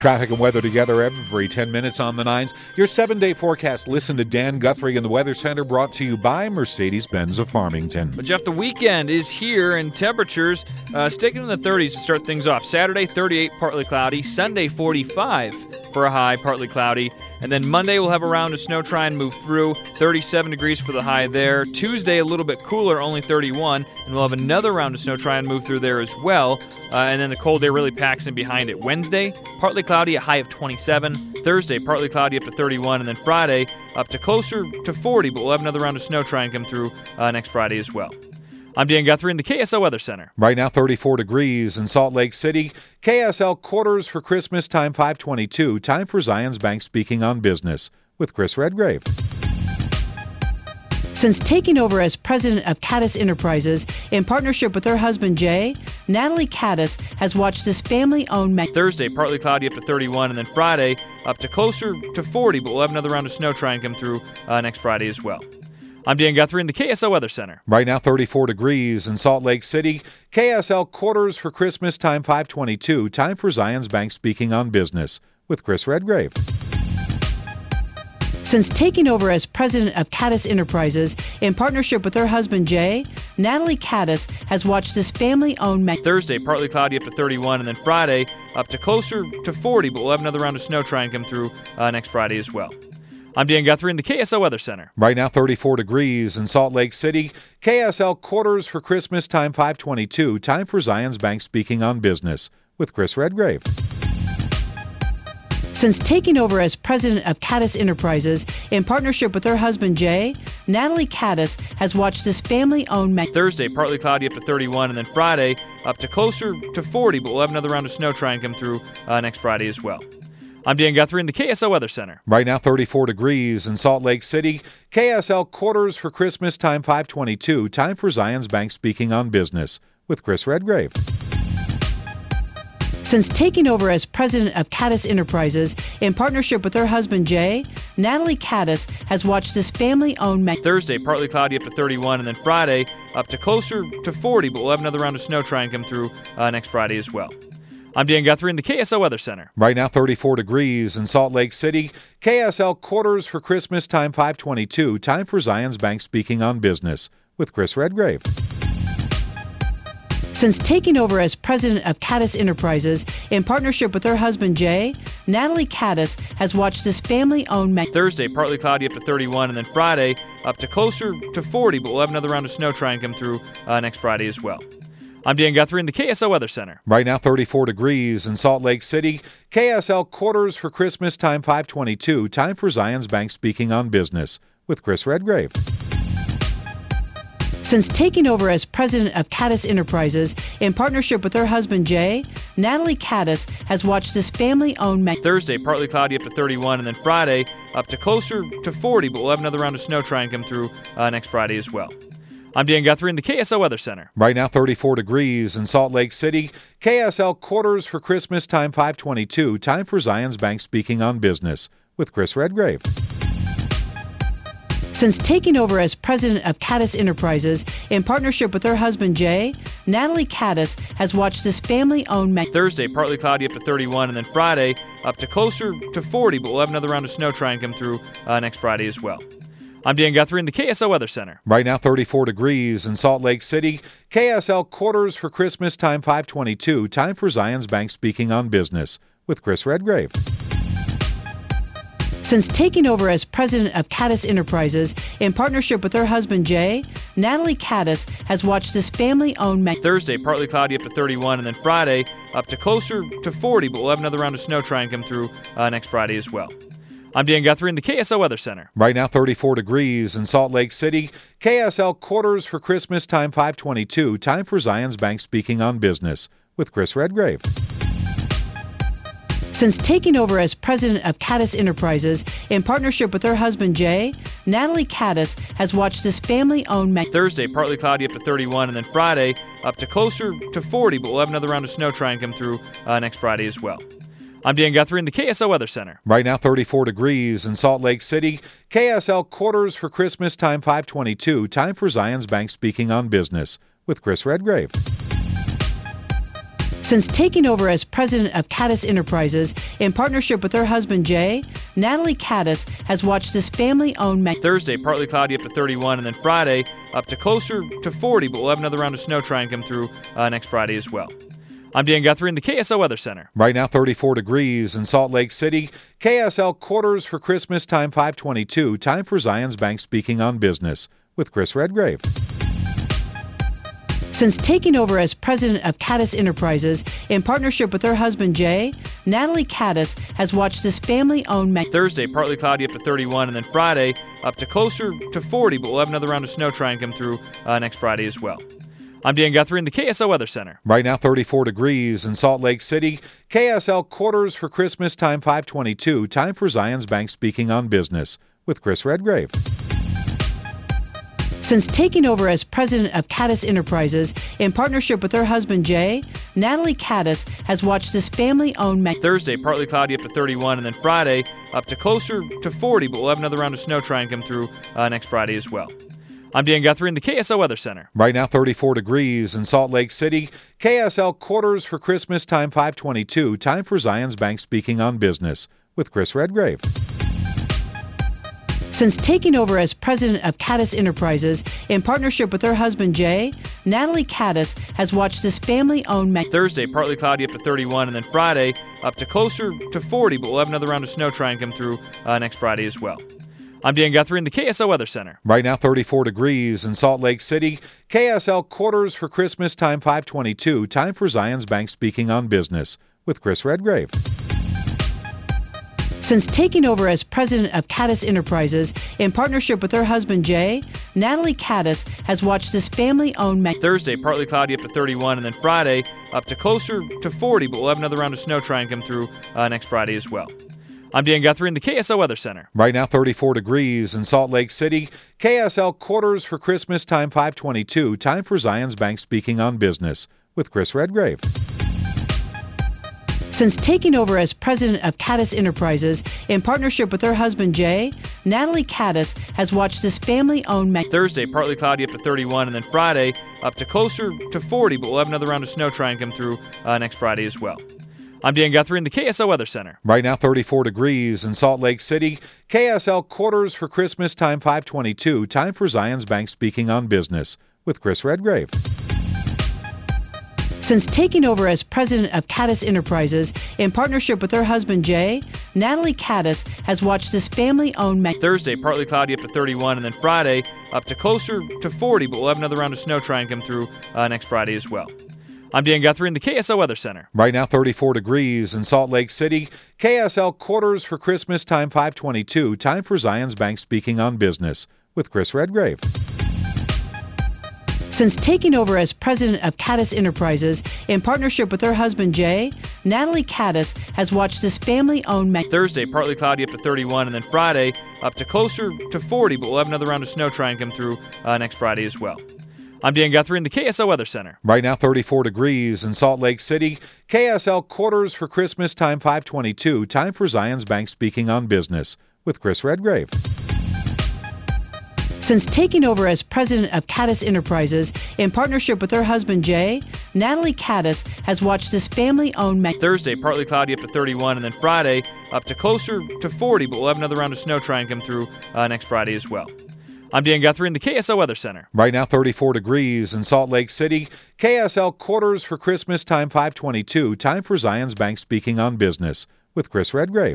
Traffic and weather together every 10 minutes on the nines. Your 7-day forecast. Listen to Dan Guthrie in the Weather Center, brought to you by Mercedes-Benz of Farmington. But Jeff, the weekend is here, and temperatures sticking in the 30s to start things off. Saturday, 38, partly cloudy. Sunday, 45 for a high, partly cloudy. And then Monday, we'll have a round of snow try and move through. 37 degrees for the high there. Tuesday, a little bit cooler, only 31. And we'll have another round of snow try and move through there as well. And then the cold day really packs in behind it. Wednesday, partly cloudy, a high of 27. Thursday, partly cloudy up to 31. And then Friday, up to closer to 40. But we'll have another round of snow try and come through next Friday as well. I'm Dan Guthrie in the KSL Weather Center. Right now, 34 degrees in Salt Lake City. KSL quarters for Christmas time, 5:22. Time for Zions Bank Speaking on Business with Chris Redgrave. Since taking over as president of Caddis Enterprises, in partnership with her husband Jay, Natalie Caddis has watched this family-owned Thursday, partly cloudy up to 31, and then Friday, up to closer to 40, but we'll have another round of snow try and come through next Friday as well. I'm Dan Guthrie in the KSL Weather Center. Right now, 34 degrees in Salt Lake City. KSL quarters for Christmas time, 5:22. Time for Zions Bank Speaking on Business with Chris Redgrave. Since taking over as president of Caddis Enterprises, in partnership with her husband Jay, Natalie Caddis has watched this family-owned Thursday, partly cloudy up to 31, and then Friday, up to closer to 40, but we'll have another round of snow try and come through next Friday as well. I'm Dan Guthrie in the KSL Weather Center. Right now, 34 degrees in Salt Lake City. KSL quarters for Christmas time, 5:22. Time for Zions Bank Speaking on Business with Chris Redgrave. Since taking over as president of Caddis Enterprises, in partnership with her husband Jay, Natalie Caddis has watched this family-owned Thursday, partly cloudy up to 31, and then Friday, up to closer to 40, but we'll have another round of snow try and come through next Friday as well. I'm Dan Guthrie in the KSL Weather Center. Right now, 34 degrees in Salt Lake City. KSL quarters for Christmas time, 5:22. Time for Zions Bank Speaking on Business with Chris Redgrave. Since taking over as president of Caddis Enterprises, in partnership with her husband Jay, Natalie Caddis has watched this family-owned Thursday, partly cloudy up to 31, and then Friday, up to closer to 40, but we'll have another round of snow try and come through next Friday as well. I'm Dan Guthrie in the KSL Weather Center. Right now, 34 degrees in Salt Lake City. KSL quarters for Christmas time, 5:22. Time for Zions Bank Speaking on Business with Chris Redgrave. Since taking over as president of Caddis Enterprises, in partnership with her husband Jay, Natalie Caddis has watched this family-owned Thursday, partly cloudy up to 31, and then Friday, up to closer to 40, but we'll have another round of snow try and come through next Friday as well. I'm Dan Guthrie in the KSL Weather Center. Right now, 34 degrees in Salt Lake City. KSL quarters for Christmas time, 5:22. Time for Zions Bank Speaking on Business with Chris Redgrave. Since taking over as president of Caddis Enterprises, in partnership with her husband Jay, Natalie Caddis has watched this family-owned Thursday, partly cloudy up to 31, and then Friday, up to closer to 40, but we'll have another round of snow try and come through next Friday as well. I'm Dan Guthrie in the KSL Weather Center. Right now, 34 degrees in Salt Lake City. KSL quarters for Christmas time, 5:22. Time for Zions Bank Speaking on Business with Chris Redgrave. Since taking over as president of Caddis Enterprises, in partnership with her husband Jay, Natalie Caddis has watched this family-owned Thursday, partly cloudy up to 31, and then Friday, up to closer to 40, but we'll have another round of snow try and come through next Friday as well. I'm Dan Guthrie in the KSL Weather Center. Right now, 34 degrees in Salt Lake City. KSL quarters for Christmas time, 5:22. Time for Zions Bank Speaking on Business with Chris Redgrave. Since taking over as president of Caddis Enterprises, in partnership with her husband Jay, Natalie Caddis has watched this family-owned Thursday, partly cloudy up to 31, and then Friday, up to closer to 40, but we'll have another round of snow try and come through next Friday as well. I'm Dan Guthrie in the KSL Weather Center. Right now, 34 degrees in Salt Lake City. KSL quarters for Christmas time, 5:22. Time for Zions Bank Speaking on Business with Chris Redgrave. Since taking over as president of Caddis Enterprises, in partnership with her husband Jay, Natalie Caddis has watched this family-owned Thursday, partly cloudy up to 31, and then Friday, up to closer to 40, but we'll have another round of snow try and come through next Friday as well. I'm Dan Guthrie in the KSL Weather Center. Right now, 34 degrees in Salt Lake City. KSL quarters for Christmas time, 5:22. Time for Zions Bank Speaking on Business with Chris Redgrave. Since taking over as president of Caddis Enterprises, in partnership with her husband Jay, Natalie Caddis has watched this family-owned Thursday, partly cloudy up to 31, and then Friday up to closer to 40, but we'll have another round of snow try and come through next Friday as well. I'm Dan Guthrie in the KSL Weather Center. Right now, 34 degrees in Salt Lake City. KSL quarters for Christmas time, 5:22. Time for Zions Bank Speaking on Business with Chris Redgrave. Since taking over as president of Caddis Enterprises, in partnership with her husband Jay, Natalie Caddis has watched this family-owned Thursday, partly cloudy up to 31, and then Friday up to closer to 40, but we'll have another round of snow try and come through next Friday as well. I'm Dan Guthrie in the KSL Weather Center. Right now, 34 degrees in Salt Lake City. KSL quarters for Christmas time, 5:22. Time for Zions Bank Speaking on Business with Chris Redgrave. Since taking over as president of Caddis Enterprises, in partnership with her husband Jay, Natalie Caddis has watched this family-owned Thursday, partly cloudy up to 31, and then Friday up to closer to 40, but we'll have another round of snow try and come through next Friday as well. I'm Dan Guthrie in the KSL Weather Center. Right now, 34 degrees in Salt Lake City. KSL quarters for Christmas time, 5:22. Time for Zions Bank Speaking on Business with Chris Redgrave. Since taking over as president of Caddis Enterprises, in partnership with her husband Jay, Natalie Caddis has watched this family-owned Thursday, partly cloudy up to 31, and then Friday up to closer to 40, but we'll have another round of snow try and come through next Friday as well. I'm Dan Guthrie in the KSL Weather Center. Right now, 34 degrees in Salt Lake City. KSL quarters for Christmas time, 5:22. Time for Zions Bank Speaking on Business with Chris Redgrave. Since taking over as president of Caddis Enterprises, in partnership with her husband Jay, Natalie Caddis has watched this family-owned Thursday, partly cloudy up to 31, and then Friday up to closer to 40, but we'll have another round of snow try and come through next Friday as well. I'm Dan Guthrie in the KSL Weather Center. Right now, 34 degrees in Salt Lake City. KSL quarters for Christmas time, 5:22. Time for Zions Bank Speaking on Business with Chris Redgrave. Since taking over as president of Caddis Enterprises, in partnership with her husband Jay, Natalie Caddis has watched this family-owned Thursday, partly cloudy up to 31, and then Friday up to closer to 40, but we'll have another round of snow try and come through next Friday as well. I'm Dan Guthrie in the KSL Weather Center. Right now, 34 degrees in Salt Lake City. KSL quarters for Christmas time, 5:22. Time for Zions Bank Speaking on Business with Chris Redgrave. Since taking over as president of Caddis Enterprises, in partnership with her husband Jay, Natalie Caddis has watched this family-owned Thursday, partly cloudy up to 31, and then Friday up to closer to 40, but we'll have another round of snow try and come through next Friday as well. I'm Dan Guthrie in the KSL Weather Center. Right now, 34 degrees in Salt Lake City. KSL quarters for Christmas time, 5:22. Time for Zions Bank Speaking on Business with Chris Redgrave. Since taking over as president of Caddis Enterprises, in partnership with her husband Jay, Natalie Caddis has watched this family-owned Thursday, partly cloudy up to 31, and then Friday up to closer to 40, but we'll have another round of snow try and come through next Friday as well. I'm Dan Guthrie in the KSL Weather Center. Right now, 34 degrees in Salt Lake City. KSL quarters for Christmas time, 5:22. Time for Zions Bank Speaking on Business with Chris Redgrave. Since taking over as president of Caddis Enterprises, in partnership with her husband Jay, Natalie Caddis has watched this family-owned Thursday, partly cloudy up to 31, and then Friday up to closer to 40, but we'll have another round of snow try and come through next Friday as well. I'm Dan Guthrie in the KSL Weather Center. Right now, 34 degrees in Salt Lake City. KSL quarters for Christmas time, 5:22. Time for Zions Bank Speaking on Business with Chris Redgrave.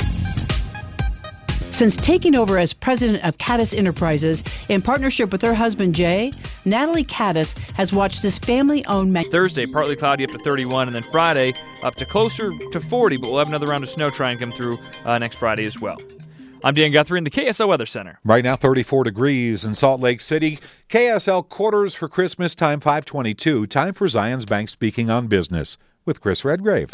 Since taking over as president of Caddis Enterprises, in partnership with her husband Jay, Natalie Caddis has watched this family-owned Thursday, partly cloudy up to 31, and then Friday up to closer to 40, but we'll have another round of snow try and come through next Friday as well. I'm Dan Guthrie in the KSL Weather Center. Right now, 34 degrees in Salt Lake City. KSL quarters for Christmas time, 5:22. Time for Zions Bank Speaking on Business with Chris Redgrave.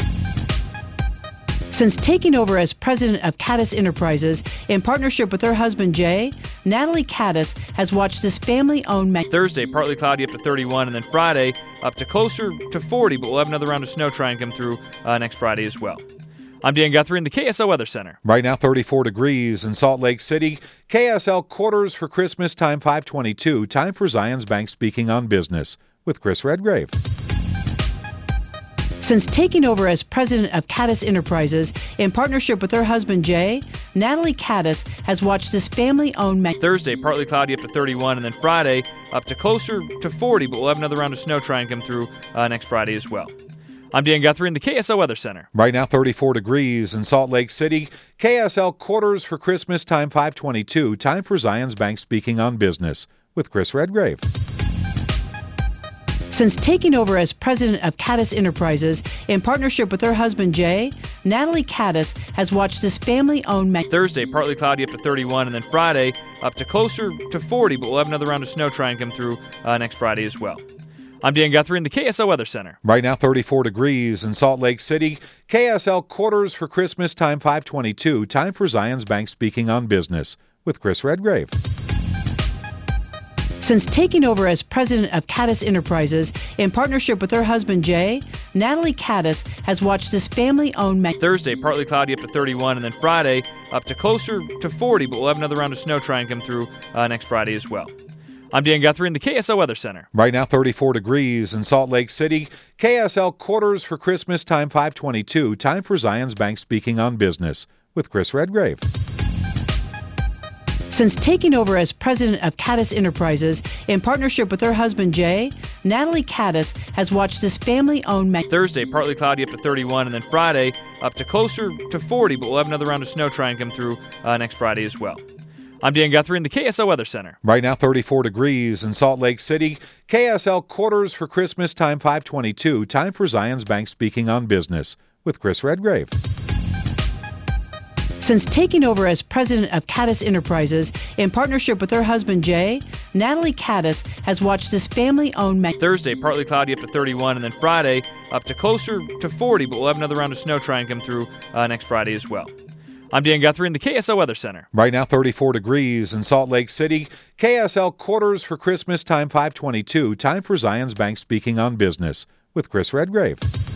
Since taking over as president of Caddis Enterprises, in partnership with her husband Jay, Natalie Caddis has watched this family-owned Thursday, partly cloudy up to 31, and then Friday up to closer to 40, but we'll have another round of snow try and come through next Friday as well. I'm Dan Guthrie in the KSL Weather Center. Right now, 34 degrees in Salt Lake City. KSL quarters for Christmas time, 5:22. Time for Zions Bank Speaking on Business with Chris Redgrave. Since taking over as president of Caddis Enterprises, in partnership with her husband Jay, Natalie Caddis has watched this family-owned Thursday, partly cloudy up to 31, and then Friday up to closer to 40, but we'll have another round of snow try and come through next Friday as well. I'm Dan Guthrie in the KSL Weather Center. Right now, 34 degrees in Salt Lake City. KSL quarters for Christmas time, 5:22. Time for Zions Bank speaking on business with Chris Redgrave. Since taking over as president of Caddis Enterprises, in partnership with her husband Jay, Natalie Caddis has watched this family-owned Thursday, partly cloudy up to 31, and then Friday up to closer to 40, but we'll have another round of snow try and come through next Friday as well. I'm Dan Guthrie in the KSL Weather Center. Right now, 34 degrees in Salt Lake City. KSL quarters for Christmas time, 5:22. Time for Zions Bank speaking on business with Chris Redgrave. Since taking over as president of Caddis Enterprises, in partnership with her husband Jay, Natalie Caddis has watched this family-owned Thursday, partly cloudy up to 31, and then Friday up to closer to 40, but we'll have another round of snow try and come through next Friday as well. I'm Dan Guthrie in the KSL Weather Center. Right now, 34 degrees in Salt Lake City. KSL quarters for Christmas time, 5:22. Time for Zions Bank speaking on business with Chris Redgrave. Since taking over as president of Caddis Enterprises, in partnership with her husband Jay, Natalie Caddis has watched this family-owned Thursday, partly cloudy up to 31, and then Friday up to closer to 40, but we'll have another round of snow try and come through next Friday as well. I'm Dan Guthrie in the KSL Weather Center. Right now, 34 degrees in Salt Lake City. KSL quarters for Christmas time, 5:22. Time for Zions Bank speaking on business with Chris Redgrave. Since taking over as president of Caddis Enterprises, in partnership with her husband Jay, Natalie Caddis has watched this family-owned Thursday, partly cloudy up to 31, and then Friday up to closer to 40, but we'll have another round of snow try and come through next Friday as well. I'm Dan Guthrie in the KSL Weather Center. Right now, 34 degrees in Salt Lake City. KSL quarters for Christmas time, 5:22. Time for Zions Bank speaking on business with Chris Redgrave.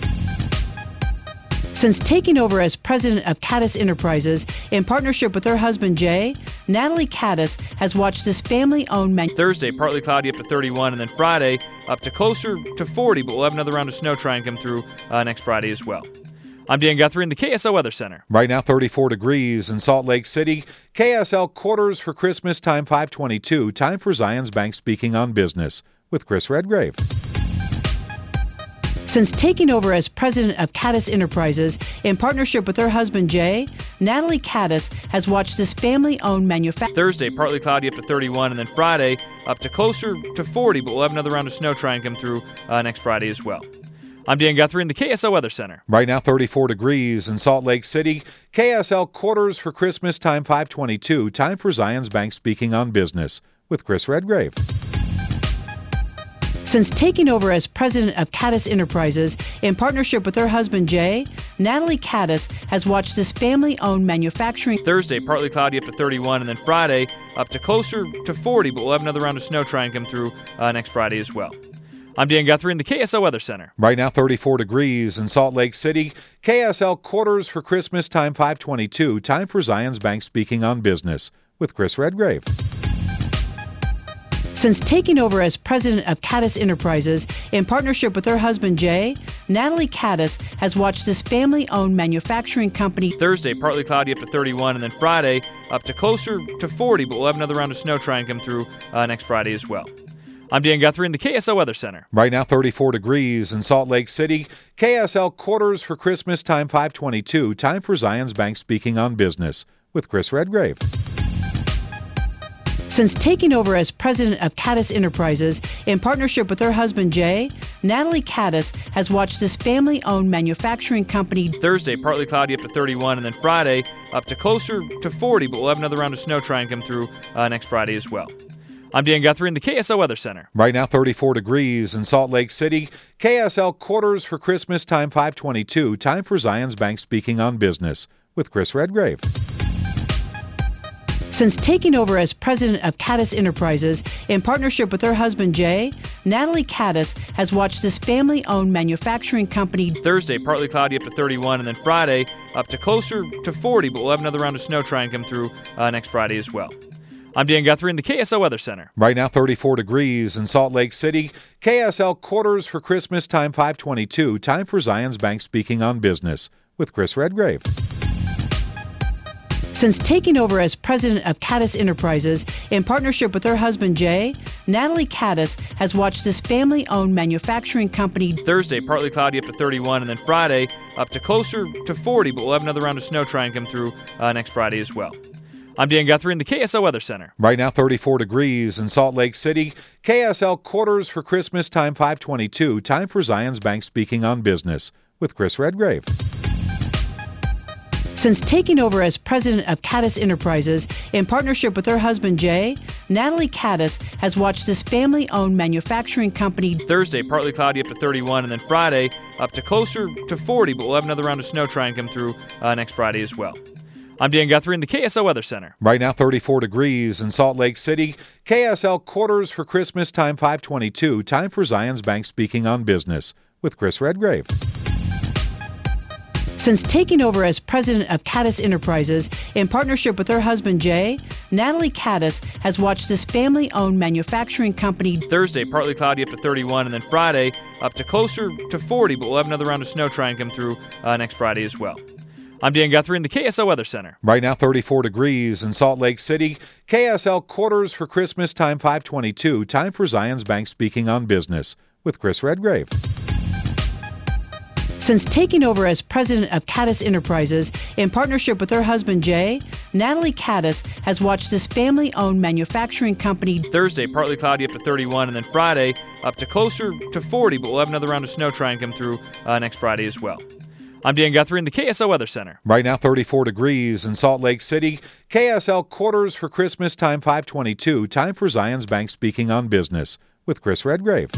Since taking over as president of Caddis Enterprises, in partnership with her husband Jay, Natalie Caddis has watched this family-owned Thursday, partly cloudy up to 31, and then Friday up to closer to 40, but we'll have another round of snow try and come through next Friday as well. I'm Dan Guthrie in the KSL Weather Center. Right now, 34 degrees in Salt Lake City. KSL quarters for Christmas time, 5:22. Time for Zions Bank speaking on business with Chris Redgrave. Since taking over as president of Caddis Enterprises, in partnership with her husband Jay, Natalie Caddis has watched this family-owned Thursday, partly cloudy up to 31, and then Friday up to closer to 40, but we'll have another round of snow try and come through next Friday as well. I'm Dan Guthrie in the KSL Weather Center. Right now, 34 degrees in Salt Lake City. KSL quarters for Christmas time, 5:22. Time for Zions Bank speaking on business with Chris Redgrave. Since taking over as president of Caddis Enterprises, in partnership with her husband Jay, Natalie Caddis has watched this family-owned manufacturing Thursday, partly cloudy up to 31, and then Friday up to closer to 40, but we'll have another round of snow try and come through next Friday as well. I'm Dan Guthrie in the KSL Weather Center. Right now, 34 degrees in Salt Lake City. KSL quarters for Christmas time, 5:22. Time for Zions Bank speaking on business with Chris Redgrave. Since taking over as president of Caddis Enterprises, in partnership with her husband Jay, Natalie Caddis has watched this family-owned manufacturing company Thursday, partly cloudy up to 31, and then Friday up to closer to 40, but we'll have another round of snow try and come through next Friday as well. I'm Dan Guthrie in the KSL Weather Center. Right now, 34 degrees in Salt Lake City. KSL quarters for Christmas time, 5:22. Time for Zions Bank speaking on business with Chris Redgrave. Since taking over as president of Caddis Enterprises, in partnership with her husband Jay, Natalie Caddis has watched this family-owned manufacturing company Thursday, partly cloudy up to 31, and then Friday up to closer to 40, but we'll have another round of snow try and come through next Friday as well. I'm Dan Guthrie in the KSL Weather Center. Right now, 34 degrees in Salt Lake City. KSL quarters for Christmas time, 5:22. Time for Zions Bank speaking on business with Chris Redgrave. Since taking over as president of Caddis Enterprises, in partnership with her husband Jay, Natalie Caddis has watched this family-owned manufacturing company Thursday, partly cloudy up to 31, and then Friday up to closer to 40, but we'll have another round of snow try and come through next Friday as well. I'm Dan Guthrie in the KSL Weather Center. Right now, 34 degrees in Salt Lake City. KSL Quarters for Christmas time, 522. Time for Zions Bank Speaking on Business with Chris Redgrave. Since taking over as president of Caddis Enterprises in partnership with her husband Jay, Natalie Caddis has watched this family-owned manufacturing company. Thursday, partly cloudy up to 31, and then Friday up to closer to 40, but we'll have another round of snow try and come through next Friday as well. I'm Dan Guthrie in the KSL Weather Center. Right now, 34 degrees in Salt Lake City. KSL Quarters for Christmas time, 522. Time for Zions Bank Speaking on Business with Chris Redgrave. Since taking over as president of Caddis Enterprises in partnership with her husband Jay, Natalie Caddis has watched this family-owned manufacturing company. Thursday, partly cloudy up to 31, and then Friday up to closer to 40, but we'll have another round of snow try and come through next Friday as well. I'm Dan Guthrie in the KSL Weather Center. Right now, 34 degrees in Salt Lake City. KSL Quarters for Christmas time, 522. Time for Zions Bank Speaking on Business with Chris Redgrave. Since taking over as president of Caddis Enterprises in partnership with her husband Jay, Natalie Caddis has watched this family-owned manufacturing company. Thursday, partly cloudy up to 31, and then Friday up to closer to 40, but we'll have another round of snow try and come through next Friday as well. I'm Dan Guthrie in the KSL Weather Center. Right now, 34 degrees in Salt Lake City. KSL Quarters for Christmas time, 522. Time for Zions Bank Speaking on Business with Chris Redgrave. Since taking over as president of Caddis Enterprises in partnership with her husband Jay, Natalie Caddis has watched this family-owned manufacturing company. Thursday, partly cloudy up to 31, and then Friday up to closer to 40, but we'll have another round of snow try and come through next Friday as well. I'm Dan Guthrie in the KSL Weather Center. Right now, 34 degrees in Salt Lake City. KSL Quarters for Christmas time, 522. Time for Zions Bank Speaking on Business with Chris Redgrave.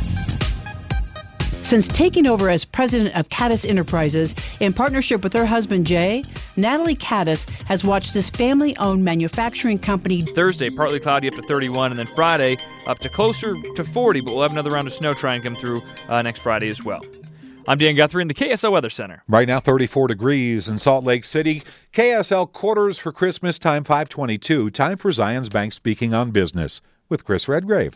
Since taking over as president of Caddis Enterprises in partnership with her husband Jay, Natalie Caddis has watched this family-owned manufacturing company. Thursday, partly cloudy up to 31, and then Friday up to closer to 40, but we'll have another round of snow try and come through next Friday as well. I'm Dan Guthrie in the KSL Weather Center. Right now, 34 degrees in Salt Lake City. KSL Quarters for Christmas time, 522. Time for Zions Bank Speaking on Business with Chris Redgrave.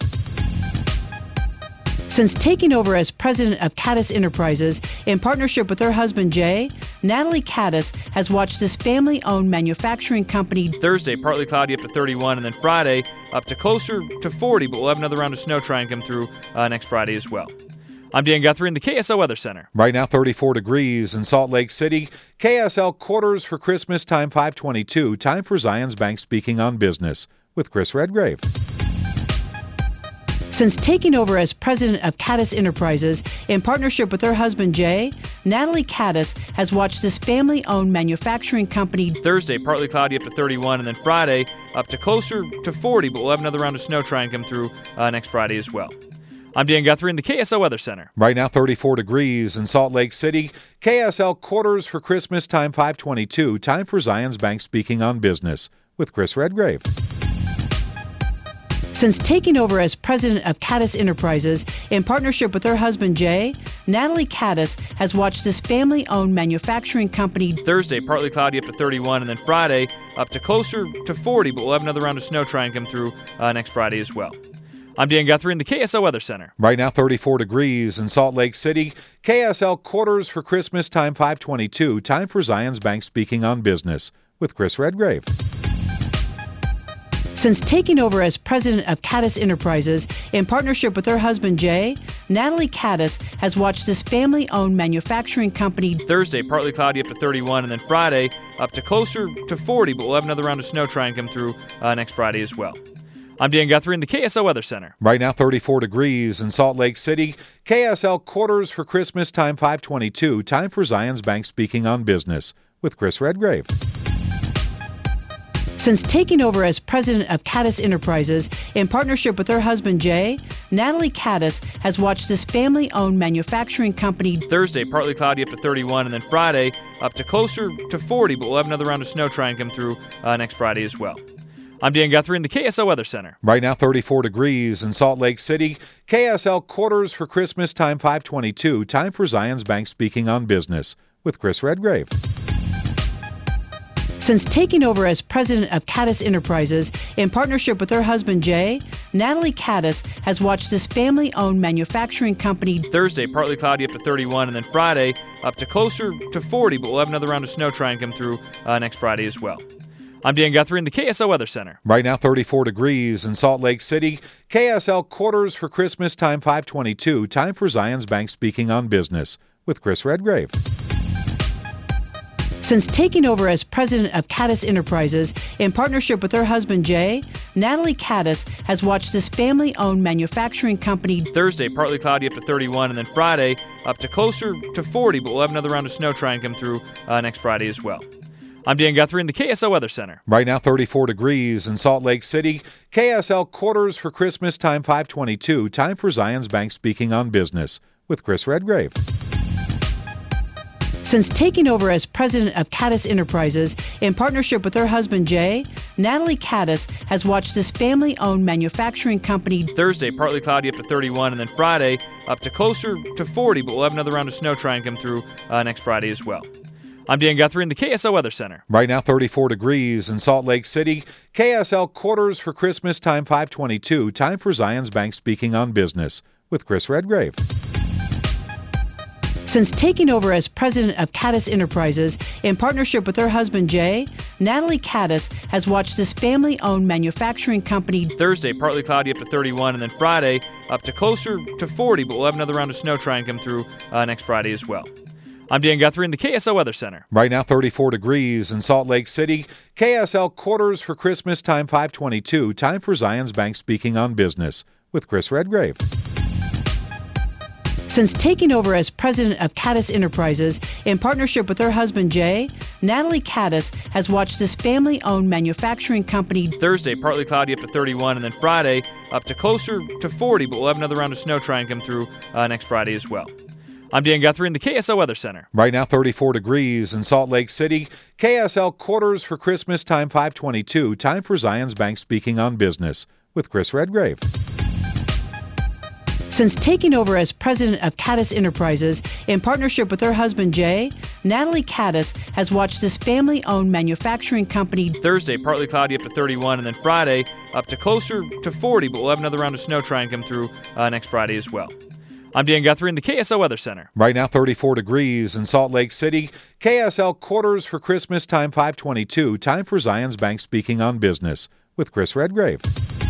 Since taking over as president of Caddis Enterprises in partnership with her husband Jay, Natalie Caddis has watched this family-owned manufacturing company. Thursday, partly cloudy up to 31, and then Friday up to closer to 40, but we'll have another round of snow try and come through next Friday as well. I'm Dan Guthrie in the KSL Weather Center. Right now, 34 degrees in Salt Lake City. KSL Quarters for Christmas time, 522. Time for Zions Bank Speaking on Business with Chris Redgrave. Since taking over as president of Caddis Enterprises in partnership with her husband Jay, Natalie Caddis has watched this family-owned manufacturing company. Thursday, partly cloudy up to 31, and then Friday up to closer to 40, but we'll have another round of snow try and come through next Friday as well. I'm Dan Guthrie in the KSL Weather Center. Right now, 34 degrees in Salt Lake City. KSL Quarters for Christmas time, 522. Time for Zions Bank Speaking on Business with Chris Redgrave. Since taking over as president of Caddis Enterprises in partnership with her husband Jay, Natalie Caddis has watched this family-owned manufacturing company. Thursday, partly cloudy up to 31, and then Friday up to closer to 40, but we'll have another round of snow try and come through next Friday as well. I'm Dan Guthrie in the KSL Weather Center. Right now, 34 degrees in Salt Lake City. KSL Quarters for Christmas time, 522. Time for Zions Bank Speaking on Business with Chris Redgrave. Since taking over as president of Caddis Enterprises in partnership with her husband Jay, Natalie Caddis has watched this family-owned manufacturing company. Thursday, partly cloudy up to 31, and then Friday up to closer to 40, but we'll have another round of snow try and come through next Friday as well. I'm Dan Guthrie in the KSL Weather Center. Right now, 34 degrees in Salt Lake City. KSL Quarters for Christmas time, 522. Time for Zions Bank Speaking on Business with Chris Redgrave. Since taking over as president of Caddis Enterprises in partnership with her husband Jay, Natalie Caddis has watched this family-owned manufacturing company. Thursday, partly cloudy up to 31, and then Friday up to closer to 40, but we'll have another round of snow try and come through next Friday as well. I'm Dan Guthrie in the KSL Weather Center. Right now, 34 degrees in Salt Lake City. KSL Quarters for Christmas time, 522. Time for Zions Bank Speaking on Business with Chris Redgrave. Since taking over as president of Caddis Enterprises, in partnership with her husband Jay, Natalie Caddis has watched this family-owned manufacturing company. Thursday, partly cloudy up to 31, and then Friday up to closer to 40, but we'll have another round of snow try and come through next Friday as well. I'm Dan Guthrie in the KSL Weather Center. Right now, 34 degrees in Salt Lake City. KSL quarters for Christmas time 522. Time for Zions Bank Speaking on Business with Chris Redgrave. Since taking over as president of Caddis Enterprises, in partnership with her husband Jay, Natalie Caddis has watched this family-owned manufacturing company. Thursday, partly cloudy up to 31, and then Friday up to closer to 40, but we'll have another round of snow try and come through next Friday as well. I'm Dan Guthrie in the KSL Weather Center. Right now, 34 degrees in Salt Lake City. KSL quarters for Christmas time 522. Time for Zions Bank Speaking on Business with Chris Redgrave. Since taking over as president of Caddis Enterprises, in partnership with her husband Jay, Natalie Caddis has watched this family-owned manufacturing company. Thursday, partly cloudy up to 31, and then Friday up to closer to 40, but we'll have another round of snow try and come through next Friday as well. I'm Dan Guthrie in the KSL Weather Center. Right now, 34 degrees in Salt Lake City. KSL quarters for Christmas time 522. Time for Zions Bank Speaking on Business with Chris Redgrave. Since taking over as president of Caddis Enterprises, in partnership with her husband Jay, Natalie Caddis has watched this family-owned manufacturing company. Thursday, partly cloudy up to 31, and then Friday up to closer to 40, but we'll have another round of snow try and come through next Friday as well. I'm Dan Guthrie in the KSL Weather Center. Right now, 34 degrees in Salt Lake City. KSL quarters for Christmas time 522. Time for Zions Bank Speaking on Business with Chris Redgrave. Since taking over as president of Caddis Enterprises, in partnership with her husband Jay, Natalie Caddis has watched this family-owned manufacturing company. Thursday, partly cloudy up to 31, and then Friday up to closer to 40, but we'll have another round of snow try and come through next Friday as well. I'm Dan Guthrie in the KSL Weather Center. Right now, 34 degrees in Salt Lake City. KSL quarters for Christmas time 522. Time for Zions Bank Speaking on Business with Chris Redgrave. Since taking over as president of Caddis Enterprises, in partnership with her husband Jay, Natalie Caddis has watched this family-owned manufacturing company. Thursday, partly cloudy up to 31, and then Friday up to closer to 40, but we'll have another round of snow try and come through next Friday as well. I'm Dan Guthrie in the KSL Weather Center. Right now, 34 degrees in Salt Lake City. KSL quarters for Christmas time 522. Time for Zions Bank Speaking on Business with Chris Redgrave.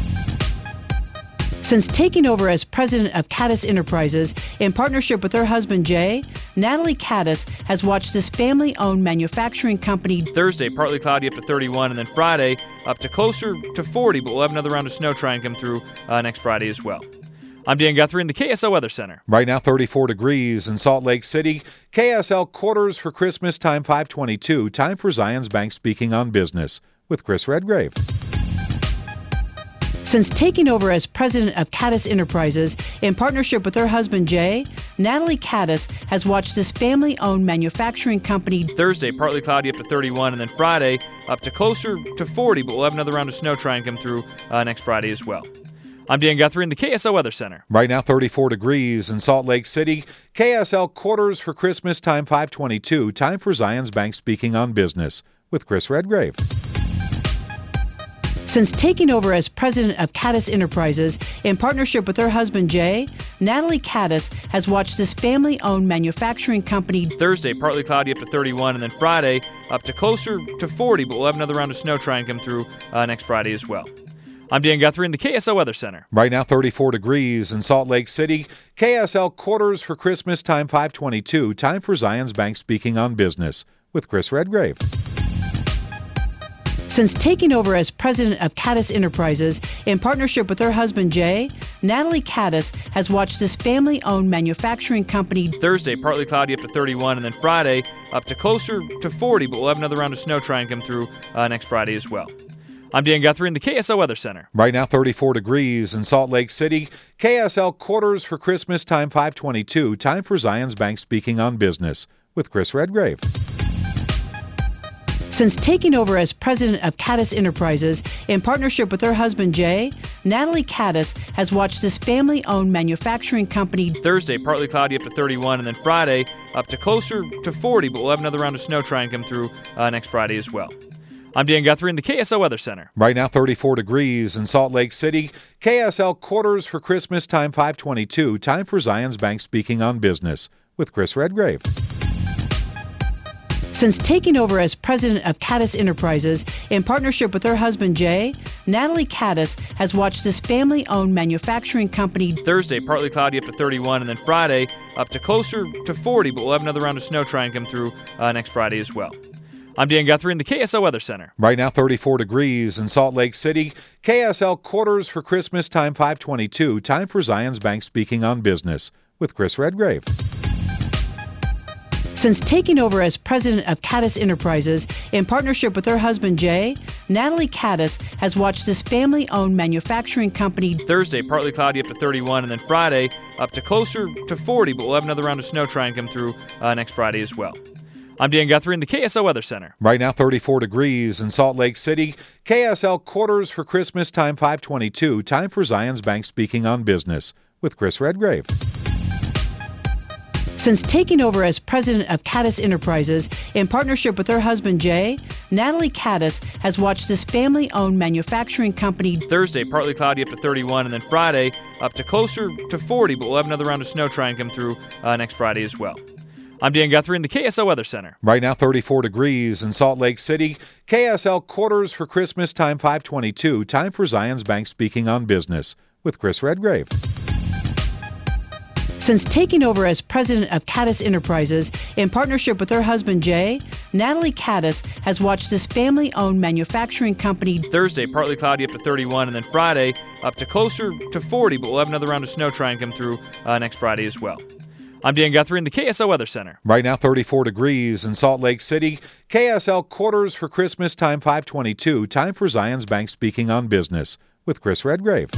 Since taking over as president of Caddis Enterprises, in partnership with her husband Jay, Natalie Caddis has watched this family-owned manufacturing company. Thursday, partly cloudy up to 31, and then Friday up to closer to 40, but we'll have another round of snow try and come through next Friday as well. I'm Dan Guthrie in the KSL Weather Center. Right now, 34 degrees in Salt Lake City. KSL quarters for Christmas time 522. Time for Zions Bank Speaking on Business with Chris Redgrave. Since taking over as president of Caddis Enterprises, in partnership with her husband Jay, Natalie Caddis has watched this family-owned manufacturing company. Thursday, partly cloudy up to 31, and then Friday up to closer to 40, but we'll have another round of snow try and come through next Friday as well. I'm Dan Guthrie in the KSL Weather Center. Right now, 34 degrees in Salt Lake City. KSL quarters for Christmas time 522. Time for Zions Bank Speaking on Business with Chris Redgrave. Since taking over as president of Caddis Enterprises, in partnership with her husband Jay, Natalie Caddis has watched this family-owned manufacturing company. Thursday, partly cloudy up to 31, and then Friday up to closer to 40, but we'll have another round of snow try and come through next Friday as well. I'm Dan Guthrie in the KSL Weather Center. Right now, 34 degrees in Salt Lake City. KSL quarters for Christmas time 522. Time for Zions Bank Speaking on Business with Chris Redgrave. Since taking over as president of Caddis Enterprises, in partnership with her husband Jay, Natalie Caddis has watched this family-owned manufacturing company. Thursday, partly cloudy up to 31, and then Friday up to closer to 40, but we'll have another round of snow try and come through next Friday as well. I'm Dan Guthrie in the KSL Weather Center. Right now, 34 degrees in Salt Lake City. KSL quarters for Christmas time 522. Time for Zions Bank Speaking on Business with Chris Redgrave. Since taking over as president of Caddis Enterprises, in partnership with her husband Jay, Natalie Caddis has watched this family-owned manufacturing company. Thursday, partly cloudy up to 31, and then Friday up to closer to 40, but we'll have another round of snow try and come through next Friday as well. I'm Dan Guthrie in the KSL Weather Center. Right now, 34 degrees in Salt Lake City. KSL quarters for Christmas time, 522. Time for Zions Bank speaking on business with Chris Redgrave. Since taking over as president of Caddis Enterprises in partnership with her husband Jay, Natalie Caddis has watched this family-owned manufacturing company. Thursday, partly cloudy up to 31, and then Friday up to closer to 40, but we'll have another round of snow try and come through next Friday as well. I'm Dan Guthrie in the KSL Weather Center. Right now, 34 degrees in Salt Lake City. KSL quarters for Christmas time, 522. Time for Zions Bank speaking on business with Chris Redgrave. Since taking over as president of Caddis Enterprises in partnership with her husband Jay, Natalie Caddis has watched this family-owned manufacturing company. Thursday, partly cloudy up to 31, and then Friday up to closer to 40, but we'll have another round of snow try and come through next Friday as well. I'm Dan Guthrie in the KSL Weather Center. Right now, 34 degrees in Salt Lake City. KSL quarters for Christmas time, 522. Time for Zions Bank speaking on business with Chris Redgrave. Since taking over as president of Caddis Enterprises in partnership with her husband Jay, Natalie Caddis has watched this family-owned manufacturing company. Thursday, partly cloudy up to 31, and then Friday up to closer to 40, but we'll have another round of snow try and come through next Friday as well. I'm Dan Guthrie in the KSL Weather Center. Right now, 34 degrees in Salt Lake City. KSL quarters for Christmas time, 522. Time for Zions Bank speaking on business with Chris Redgrave. Since taking over as president of Caddis Enterprises in partnership with her husband Jay, Natalie Caddis has watched this family-owned manufacturing company. Thursday, partly cloudy up to 31, and then Friday up to closer to 40, but we'll have another round of snow try and come through next Friday as well. I'm Dan Guthrie in the KSL Weather Center. Right now, 34 degrees in Salt Lake City. KSL quarters for Christmas time, 522. Time for Zions Bank speaking on business with Chris Redgrave.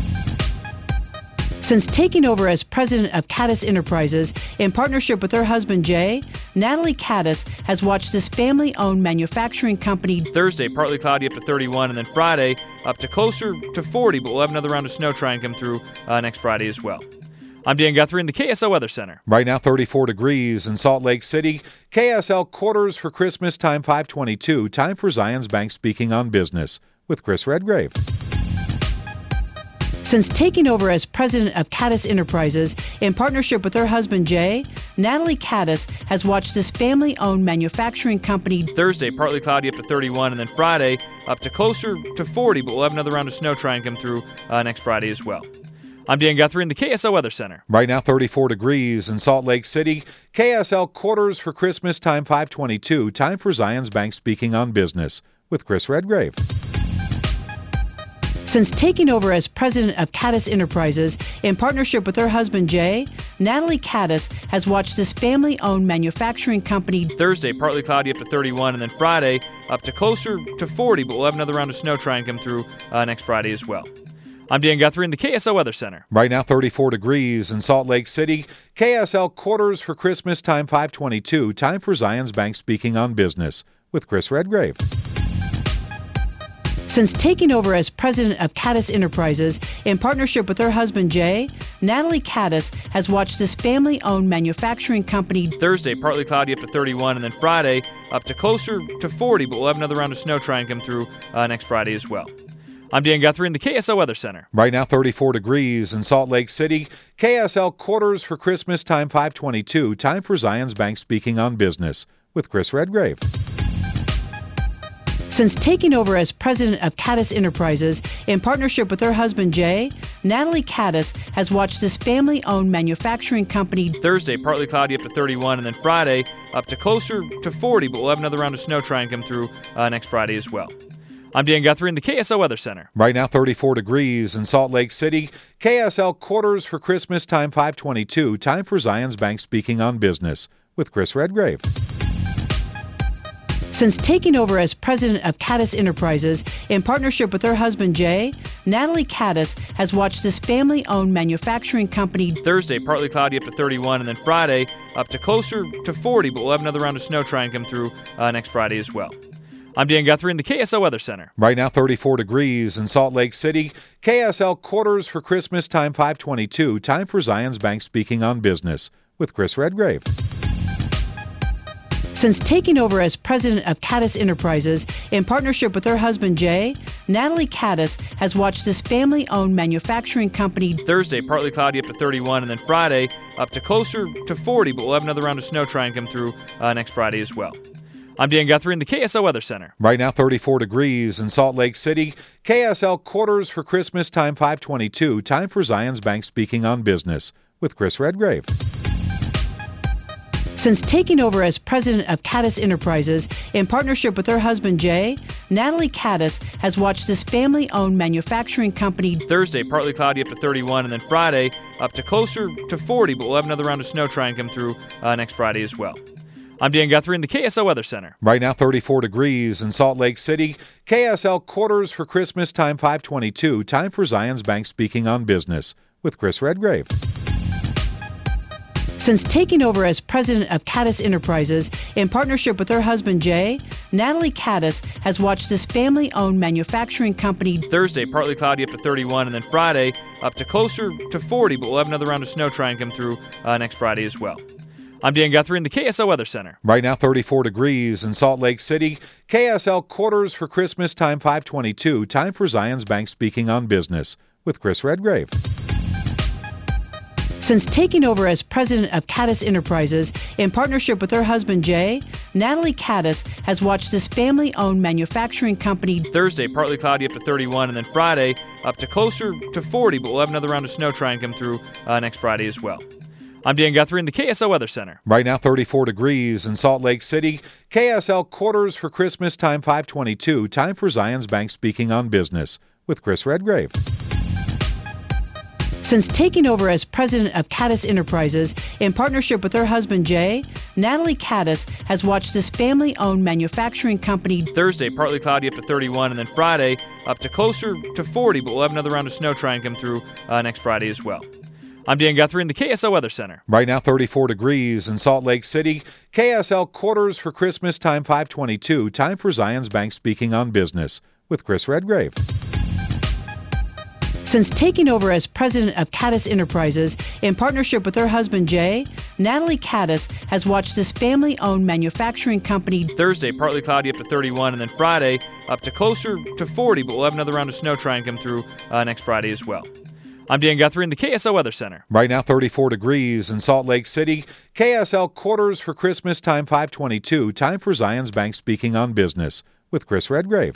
Since taking over as president of Caddis Enterprises in partnership with her husband Jay, Natalie Caddis has watched this family-owned manufacturing company. Thursday, partly cloudy up to 31, and then Friday up to closer to 40, but we'll have another round of snow try and come through next Friday as well. I'm Dan Guthrie in the KSL Weather Center. Right now, 34 degrees in Salt Lake City. KSL quarters for Christmas time, 522. Time for Zions Bank speaking on business with Chris Redgrave. Since taking over as president of Caddis Enterprises in partnership with her husband Jay, Natalie Caddis has watched this family-owned manufacturing company. Thursday, partly cloudy up to 31, and then Friday up to closer to 40, but we'll have another round of snow try and come through next Friday as well. I'm Dan Guthrie in the KSL Weather Center. Right now, 34 degrees in Salt Lake City. KSL quarters for Christmas time, 522. Time for Zions Bank speaking on business with Chris Redgrave. Since taking over as president of Caddis Enterprises in partnership with her husband Jay, Natalie Caddis has watched this family-owned manufacturing company. Thursday, partly cloudy up to 31, and then Friday up to closer to 40, but we'll have another round of snow try and come through next Friday as well. I'm Dan Guthrie in the KSL Weather Center. Right now, 34 degrees in Salt Lake City. KSL quarters for Christmas time, 522. Time for Zions Bank speaking on business with Chris Redgrave. Since taking over as president of Caddis Enterprises in partnership with her husband Jay, Natalie Caddis has watched this family-owned manufacturing company. Thursday, partly cloudy up to 31, and then Friday up to closer to 40, but we'll have another round of snow try and come through next Friday as well. I'm Dan Guthrie in the KSL Weather Center. Right now, 34 degrees in Salt Lake City. KSL quarters for Christmas time, 522. Time for Zions Bank speaking on business with Chris Redgrave. Since taking over as president of Caddis Enterprises in partnership with her husband Jay, Natalie Caddis has watched this family-owned manufacturing company. Thursday, partly cloudy up to 31, and then Friday up to closer to 40, but we'll have another round of snow try and come through next Friday as well. I'm Dan Guthrie in the KSL Weather Center. Right now, 34 degrees in Salt Lake City. KSL quarters for Christmas time, 522. Time for Zions Bank speaking on business with Chris Redgrave. Since taking over as president of Caddis Enterprises in partnership with her husband Jay, Natalie Caddis has watched this family-owned manufacturing company. Thursday, partly cloudy up to 31, and then Friday up to closer to 40, but we'll have another round of snow try and come through next Friday as well. I'm Dan Guthrie in the KSL Weather Center. Right now, 34 degrees in Salt Lake City. KSL quarters for Christmas time, 522. Time for Zions Bank speaking on business with Chris Redgrave. Since taking over as president of Caddis Enterprises, in partnership with her husband Jay, Natalie Caddis has watched this family-owned manufacturing company. Thursday, partly cloudy up to 31, and then Friday up to closer to 40, but we'll have another round of snow try and come through next Friday as well. I'm Dan Guthrie in the KSL Weather Center. Right now, 34 degrees in Salt Lake City. KSL quarters for Christmas time, 5:22. Time for Zions Bank speaking on business with Chris Redgrave. Since taking over as president of Caddis Enterprises, in partnership with her husband Jay, Natalie Caddis has watched this family-owned manufacturing company. Thursday, partly cloudy up to 31, and then Friday up to closer to 40, but we'll have another round of snow try and come through next Friday as well. I'm Dan Guthrie in the KSL Weather Center. Right now, 34 degrees in Salt Lake City. KSL quarters for Christmas time, 5:22. Time for Zions Bank speaking on business with Chris Redgrave. Since taking over as president of Caddis Enterprises, in partnership with her husband Jay, Natalie Caddis has watched this family-owned manufacturing company. Thursday, partly cloudy up to 31, and then Friday up to closer to 40, but we'll have another round of snow try and come through next Friday as well. I'm Dan Guthrie in the KSL Weather Center. Right now, 34 degrees in Salt Lake City. KSL quarters for Christmas time, 5:22. Time for Zions Bank speaking on business with Chris Redgrave. Since taking over as president of Caddis Enterprises, in partnership with her husband Jay, Natalie Caddis has watched this family-owned manufacturing company. Thursday, partly cloudy up to 31, and then Friday up to closer to 40, but we'll have another round of snow try and come through next Friday as well. I'm Dan Guthrie in the KSL Weather Center. Right now, 34 degrees in Salt Lake City. KSL quarters for Christmas time, 5:22. Time for Zions Bank speaking on business with Chris Redgrave. Since taking over as president of Caddis Enterprises, in partnership with her husband Jay, Natalie Caddis has watched this family-owned manufacturing company. Thursday, partly cloudy up to 31, and then Friday up to closer to 40, but we'll have another round of snow try and come through next Friday as well. I'm Dan Guthrie in the KSL Weather Center. Right now, 34 degrees in Salt Lake City. KSL quarters for Christmas time, 5:22. Time for Zions Bank speaking on business with Chris Redgrave. Since taking over as president of Caddis Enterprises, in partnership with her husband Jay, Natalie Caddis has watched this family-owned manufacturing company. Thursday, partly cloudy up to 31, and then Friday up to closer to 40, but we'll have another round of snow try and come through next Friday as well. I'm Dan Guthrie in the KSL Weather Center. Right now, 34 degrees in Salt Lake City. KSL quarters for Christmas time, 5:22. Time for Zions Bank speaking on business with Chris Redgrave.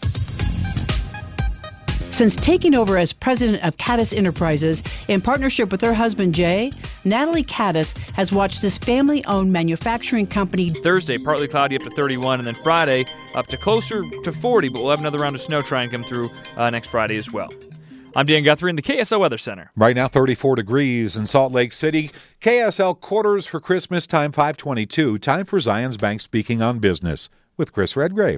Since taking over as president of Caddis Enterprises, in partnership with her husband Jay, Natalie Caddis has watched this family-owned manufacturing company. Thursday, partly cloudy up to 31, and then Friday up to closer to 40, but we'll have another round of snow try and come through next Friday as well. I'm Dan Guthrie in the KSL Weather Center. Right now, 34 degrees in Salt Lake City. KSL quarters for Christmas time, 5:22. Time for Zions Bank speaking on business with Chris Redgrave.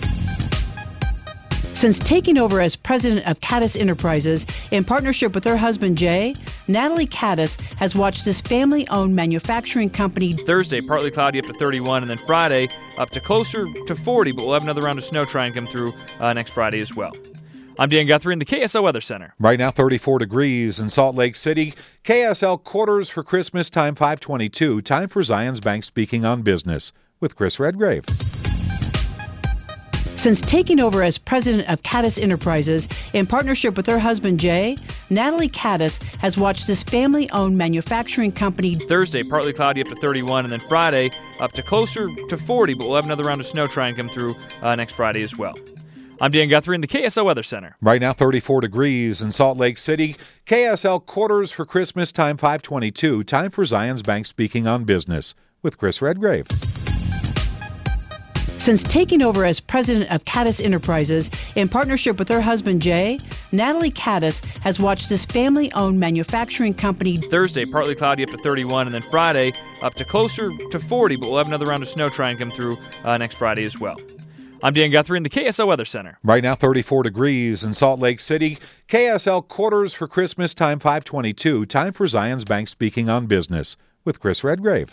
Since taking over as president of Caddis Enterprises, in partnership with her husband Jay, Natalie Caddis has watched this family-owned manufacturing company. Thursday, partly cloudy up to 31, and then Friday up to closer to 40, but we'll have another round of snow try and come through next Friday as well. I'm Dan Guthrie in the KSL Weather Center. Right now, 34 degrees in Salt Lake City. KSL quarters for Christmas time, 5:22. Time for Zions Bank speaking on business with Chris Redgrave. Since taking over as president of Caddis Enterprises, in partnership with her husband Jay, Natalie Caddis has watched this family-owned manufacturing company. Thursday, partly cloudy up to 31, and then Friday up to closer to 40, but we'll have another round of snow try and come through next Friday as well. I'm Dan Guthrie in the KSL Weather Center. Right now, 34 degrees in Salt Lake City. KSL quarters for Christmas time, 5:22. Time for Zions Bank speaking on business with Chris Redgrave. Since taking over as president of Caddis Enterprises, in partnership with her husband Jay, Natalie Caddis has watched this family-owned manufacturing company. Thursday, partly cloudy up to 31, and then Friday up to closer to 40, but we'll have another round of snow try and come through next Friday as well. I'm Dan Guthrie in the KSL Weather Center. Right now, 34 degrees in Salt Lake City. KSL quarters for Christmas time, 5:22. Time for Zions Bank speaking on business with Chris Redgrave.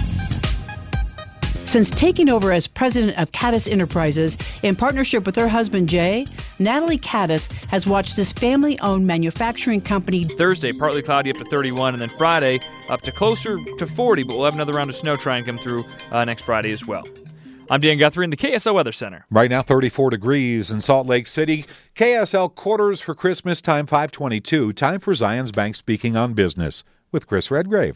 Since taking over as president of Caddis Enterprises, in partnership with her husband Jay, Natalie Caddis has watched this family-owned manufacturing company. Thursday, partly cloudy up to 31, and then Friday up to closer to 40, but we'll have another round of snow try and come through next Friday as well. I'm Dan Guthrie in the KSL Weather Center. Right now, 34 degrees in Salt Lake City. KSL Quarters for Christmas time, 522. Time for Zions Bank Speaking on Business with Chris Redgrave.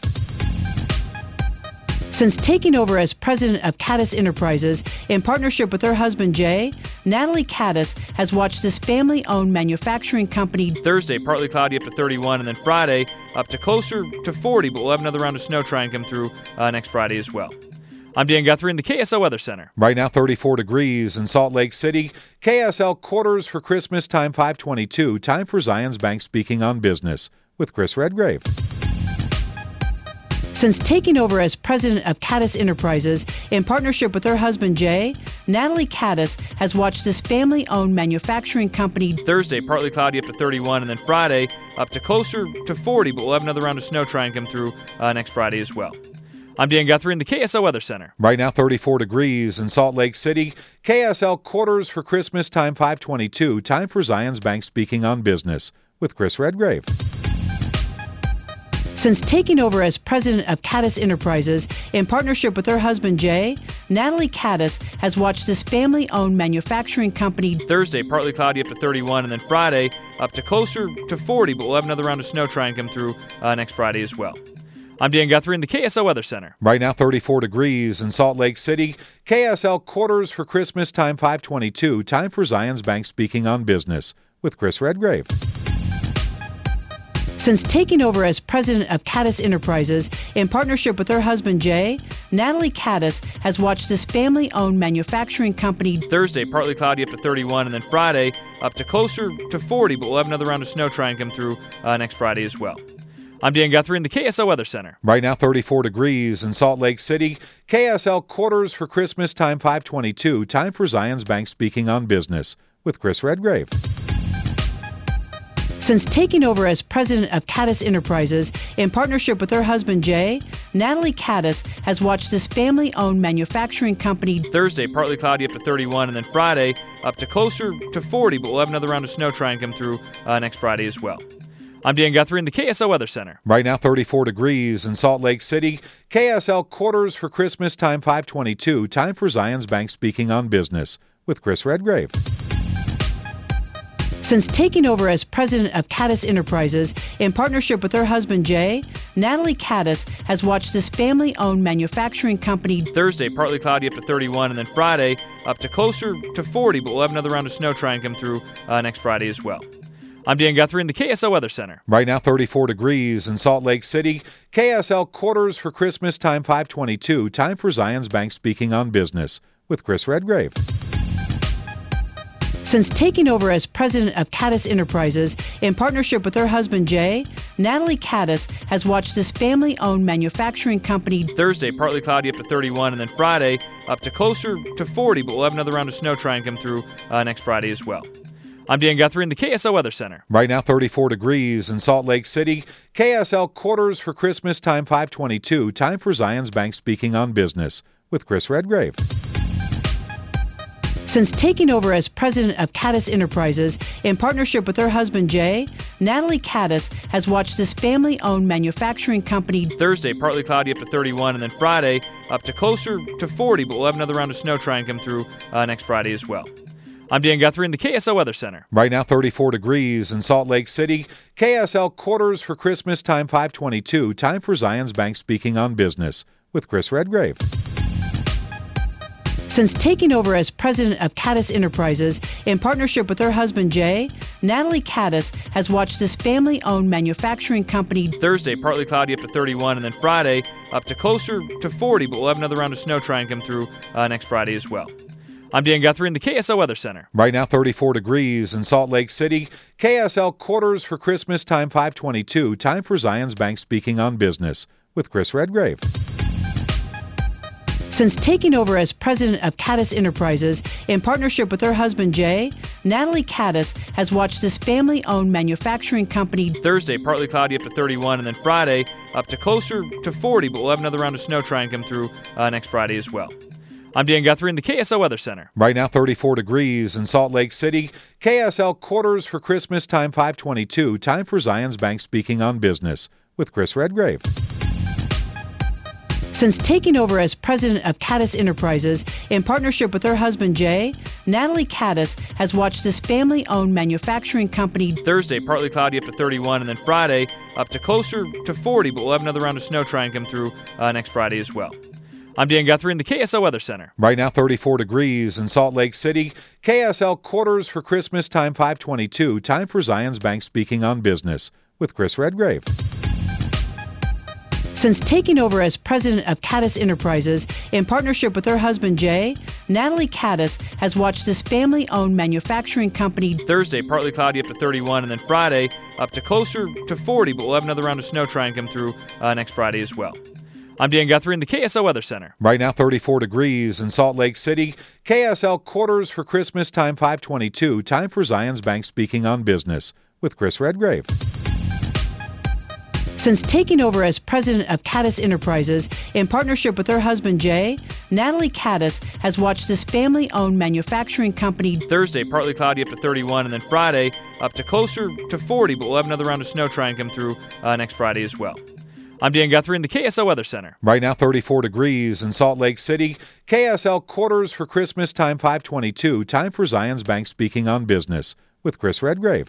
Since taking over as president of Caddis Enterprises in partnership with her husband Jay, Natalie Caddis has watched this family-owned manufacturing company. Thursday, partly cloudy up to 31, and then Friday up to closer to 40, but we'll have another round of snow try and come through next Friday as well. I'm Dan Guthrie in the KSL Weather Center. Right now, 34 degrees in Salt Lake City. KSL Quarters for Christmas time, 522. Time for Zions Bank Speaking on Business with Chris Redgrave. Since taking over as president of Caddis Enterprises in partnership with her husband Jay, Natalie Caddis has watched this family-owned manufacturing company. Thursday, partly cloudy up to 31, and then Friday up to closer to 40, but we'll have another round of snow try and come through next Friday as well. I'm Dan Guthrie in the KSL Weather Center. Right now, 34 degrees in Salt Lake City. KSL Quarters for Christmas time, 522. Time for Zions Bank Speaking on Business with Chris Redgrave. Since taking over as president of Caddis Enterprises in partnership with her husband Jay, Natalie Caddis has watched this family-owned manufacturing company. Thursday, partly cloudy up to 31, and then Friday up to closer to 40, but we'll have another round of snow try and come through next Friday as well. I'm Dan Guthrie in the KSL Weather Center. Right now, 34 degrees in Salt Lake City. KSL Quarters for Christmas time, 522. Time for Zions Bank Speaking on Business with Chris Redgrave. Since taking over as president of Caddis Enterprises in partnership with her husband Jay, Natalie Caddis has watched this family-owned manufacturing company. Thursday, partly cloudy up to 31, and then Friday up to closer to 40, but we'll have another round of snow try and come through next Friday as well. I'm Dan Guthrie in the KSL Weather Center. Right now, 34 degrees in Salt Lake City. KSL Quarters for Christmas time, 522. Time for Zions Bank Speaking on Business with Chris Redgrave. Since taking over as president of Caddis Enterprises in partnership with her husband Jay, Natalie Caddis has watched this family-owned manufacturing company. Thursday, partly cloudy up to 31, and then Friday up to closer to 40, but we'll have another round of snow try and come through next Friday as well. I'm Dan Guthrie in the KSL Weather Center. Right now, 34 degrees in Salt Lake City. KSL Quarters for Christmas time, 522. Time for Zions Bank Speaking on Business with Chris Redgrave. Since taking over as president of Caddis Enterprises in partnership with her husband Jay, Natalie Caddis has watched this family-owned manufacturing company. Thursday, partly cloudy up to 31, and then Friday up to closer to 40, but we'll have another round of snow try and come through next Friday as well. I'm Dan Guthrie in the KSL Weather Center. Right now, 34 degrees in Salt Lake City. KSL Quarters for Christmas time, 522. Time for Zions Bank Speaking on Business with Chris Redgrave. Since taking over as president of Caddis Enterprises in partnership with her husband Jay, Natalie Caddis has watched this family-owned manufacturing company. Thursday, partly cloudy up to 31, and then Friday up to closer to 40, but we'll have another round of snow try and come through next Friday as well. I'm Dan Guthrie in the KSL Weather Center. Right now, 34 degrees in Salt Lake City. KSL Quarters for Christmas time, 522. Time for Zions Bank Speaking on Business with Chris Redgrave. Since taking over as president of Caddis Enterprises in partnership with her husband Jay, Natalie Caddis has watched this family-owned manufacturing company. Thursday, partly cloudy up to 31, and then Friday up to closer to 40, but we'll have another round of snow try and come through next Friday as well. I'm Dan Guthrie in the KSL Weather Center. Right now, 34 degrees in Salt Lake City. KSL Quarters for Christmas time, 522. Time for Zions Bank Speaking on Business with Chris Redgrave. Since taking over as president of Caddis Enterprises in partnership with her husband Jay, Natalie Caddis has watched this family-owned manufacturing company. Thursday, partly cloudy up to 31, and then Friday up to closer to 40, but we'll have another round of snow try and come through next Friday as well. I'm Dan Guthrie in the KSL Weather Center. Right now, 34 degrees in Salt Lake City. KSL Quarters for Christmas time, 522. Time for Zions Bank Speaking on Business with Chris Redgrave. Since taking over as president of Caddis Enterprises in partnership with her husband Jay, Natalie Caddis has watched this family-owned manufacturing company. Thursday, partly cloudy up to 31, and then Friday up to closer to 40, but we'll have another round of snow try and come through next Friday as well. I'm Dan Guthrie in the KSL Weather Center. Right now, 34 degrees in Salt Lake City. KSL Quarters for Christmas time, 522. Time for Zions Bank Speaking on Business with Chris Redgrave. Since taking over as president of Caddis Enterprises, in partnership with her husband Jay, Natalie Caddis has watched this family-owned manufacturing company. Thursday, partly cloudy up to 31, and then Friday up to closer to 40, but we'll have another round of snow try and come through next Friday as well. I'm Dan Guthrie in the KSL Weather Center. Right now, 34 degrees in Salt Lake City. KSL quarters for Christmas time 522. Time for Zions Bank speaking on business with Chris Redgrave. Since taking over as president of Caddis Enterprises, in partnership with her husband Jay, Natalie Caddis has watched this family-owned manufacturing company. Thursday, partly cloudy up to 31, and then Friday up to closer to 40, but we'll have another round of snow try and come through next Friday as well. I'm Dan Guthrie in the KSL Weather Center. Right now, 34 degrees in Salt Lake City. KSL quarters for Christmas time 522. Time for Zions Bank speaking on business with Chris Redgrave. Since taking over as president of Caddis Enterprises, in partnership with her husband Jay, Natalie Caddis has watched this family-owned manufacturing company. Thursday, partly cloudy up to 31, and then Friday up to closer to 40, but we'll have another round of snow try and come through next Friday as well. I'm Dan Guthrie in the KSL Weather Center. Right now, 34 degrees in Salt Lake City. KSL quarters for Christmas time 522. Time for Zions Bank speaking on business with Chris Redgrave.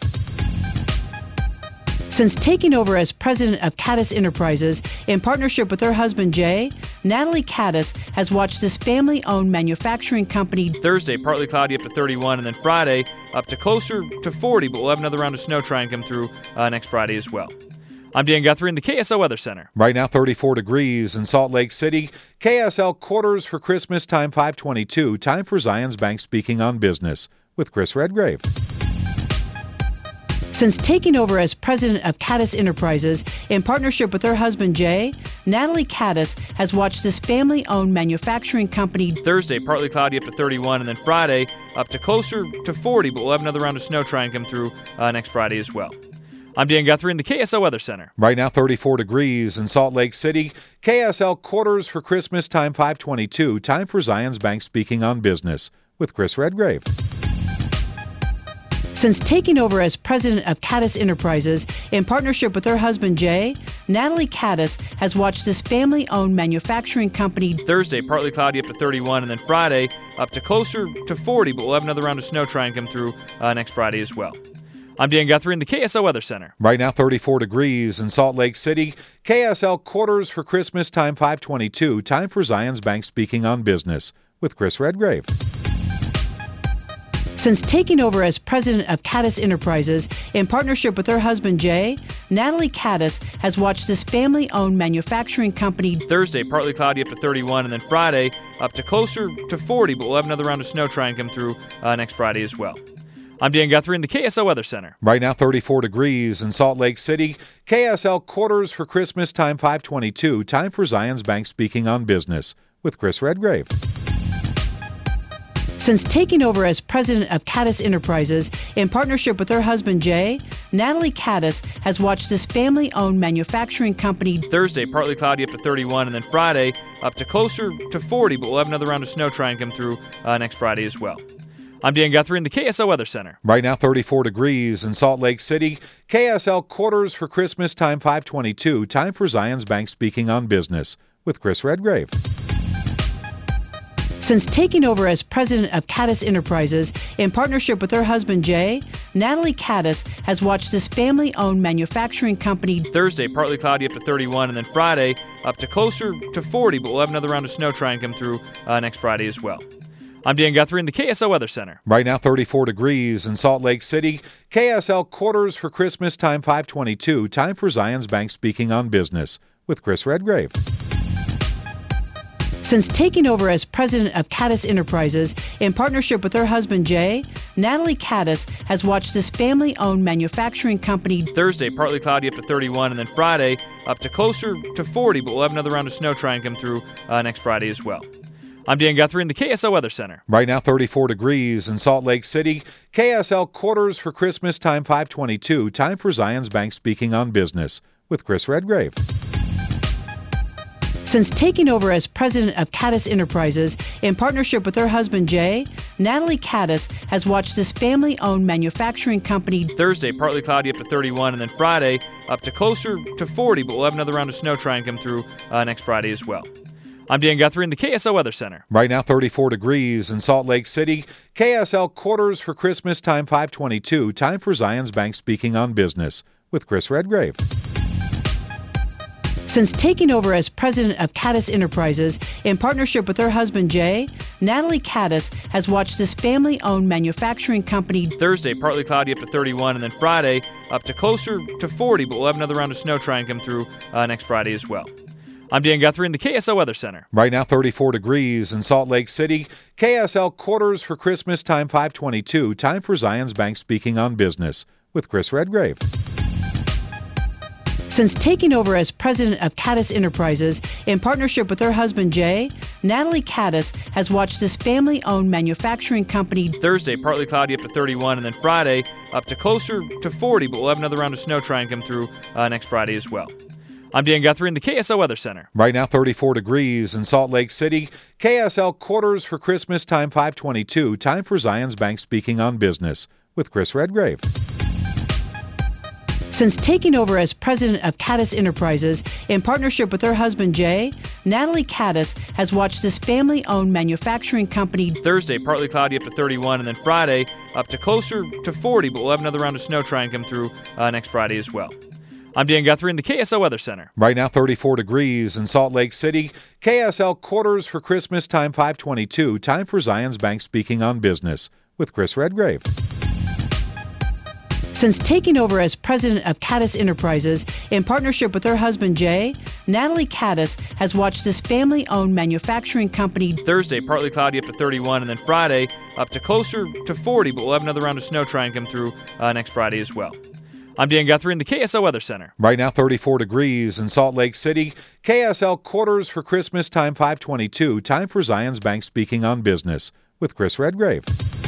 Since taking over as president of Caddis Enterprises, in partnership with her husband Jay, Natalie Caddis has watched this family-owned manufacturing company. Thursday, partly cloudy up to 31, and then Friday up to closer to 40, but we'll have another round of snow try and come through next Friday as well. I'm Dan Guthrie in the KSL Weather Center. Right now, 34 degrees in Salt Lake City. KSL quarters for Christmas time 522. Time for Zions Bank speaking on business with Chris Redgrave. Since taking over as president of Caddis Enterprises, in partnership with her husband Jay, Natalie Caddis has watched this family-owned manufacturing company. Thursday, partly cloudy up to 31, and then Friday up to closer to 40, but we'll have another round of snow try and come through next Friday as well. I'm Dan Guthrie in the KSL Weather Center. Right now, 34 degrees in Salt Lake City. KSL quarters for Christmas time 522. Time for Zions Bank speaking on business with Chris Redgrave. Since taking over as president of Caddis Enterprises, in partnership with her husband Jay, Natalie Caddis has watched this family-owned manufacturing company. Thursday, partly cloudy up to 31, and then Friday up to closer to 40, but we'll have another round of snow try and come through next Friday as well. I'm Dan Guthrie in the KSL Weather Center. Right now, 34 degrees in Salt Lake City. KSL quarters for Christmas time 522. Time for Zions Bank speaking on business with Chris Redgrave. Since taking over as president of Caddis Enterprises, in partnership with her husband Jay, Natalie Caddis has watched this family-owned manufacturing company. Thursday, partly cloudy up to 31, and then Friday up to closer to 40, but we'll have another round of snow try and come through next Friday as well. I'm Dan Guthrie in the KSL Weather Center. Right now, 34 degrees in Salt Lake City. KSL quarters for Christmas time 522. Time for Zions Bank speaking on business with Chris Redgrave. Since taking over as president of Caddis Enterprises, in partnership with her husband Jay, Natalie Caddis has watched this family-owned manufacturing company. Thursday, partly cloudy up to 31, and then Friday up to closer to 40, but we'll have another round of snow try and come through next Friday as well. I'm Dan Guthrie in the KSL Weather Center. Right now, 34 degrees in Salt Lake City. KSL quarters for Christmas time 522. Time for Zions Bank speaking on business with Chris Redgrave. Since taking over as president of Caddis Enterprises, in partnership with her husband Jay, Natalie Caddis has watched this family-owned manufacturing company. Thursday, partly cloudy up to 31, and then Friday up to closer to 40, but we'll have another round of snow try and come through next Friday as well. I'm Dan Guthrie in the KSL Weather Center. Right now, 34 degrees in Salt Lake City. KSL quarters for Christmas time 522. Time for Zions Bank speaking on business with Chris Redgrave. Since taking over as president of Caddis Enterprises, in partnership with her husband Jay, Natalie Caddis has watched this family-owned manufacturing company. Thursday, partly cloudy up to 31, and then Friday up to closer to 40, but we'll have another round of snow try and come through next Friday as well. I'm Dan Guthrie in the KSL Weather Center. Right now, 34 degrees in Salt Lake City. KSL quarters for Christmas time 522. Time for Zions Bank speaking on business with Chris Redgrave. Since taking over as president of Caddis Enterprises, in partnership with her husband Jay, Natalie Caddis has watched this family-owned manufacturing company. Thursday, partly cloudy up to 31, and then Friday up to closer to 40, but we'll have another round of snow try and come through next Friday as well. I'm Dan Guthrie in the KSL Weather Center. Right now, 34 degrees in Salt Lake City. KSL quarters for Christmas time, 522. Time for Zions Bank Speaking on Business with Chris Redgrave. Since taking over as president of Caddis Enterprises in partnership with her husband Jay, Natalie Caddis has watched this family-owned manufacturing company. Thursday, partly cloudy up to 31, and then Friday up to closer to 40, but we'll have another round of snow try and come through next Friday as well. I'm Dan Guthrie in the KSL Weather Center. Right now, 34 degrees in Salt Lake City. KSL quarters for Christmas time, 522. Time for Zions Bank Speaking on Business with Chris Redgrave. Since taking over as president of Caddis Enterprises in partnership with her husband Jay, Natalie Caddis has watched this family-owned manufacturing company. Thursday, partly cloudy up to 31, and then Friday up to closer to 40, but we'll have another round of snow try and come through next Friday as well. I'm Dan Guthrie in the KSL Weather Center. Right now, 34 degrees in Salt Lake City. KSL quarters for Christmas time, 522. Time for Zions Bank Speaking on Business with Chris Redgrave. Since taking over as president of Caddis Enterprises in partnership with her husband Jay, Natalie Caddis has watched this family-owned manufacturing company. Thursday, partly cloudy up to 31, and then Friday up to closer to 40, but we'll have another round of snow try and come through next Friday as well. I'm Dan Guthrie in the KSL Weather Center. Right now, 34 degrees in Salt Lake City. KSL quarters for Christmas time, 522. Time for Zions Bank Speaking on Business with Chris Redgrave. Since taking over as president of Caddis Enterprises in partnership with her husband Jay, Natalie Caddis has watched this family-owned manufacturing company. Thursday, partly cloudy up to 31, and then Friday up to closer to 40, but we'll have another round of snow try and come through next Friday as well. I'm Dan Guthrie in the KSL Weather Center. Right now, 34 degrees in Salt Lake City. KSL quarters for Christmas time, 522. Time for Zions Bank Speaking on Business with Chris Redgrave.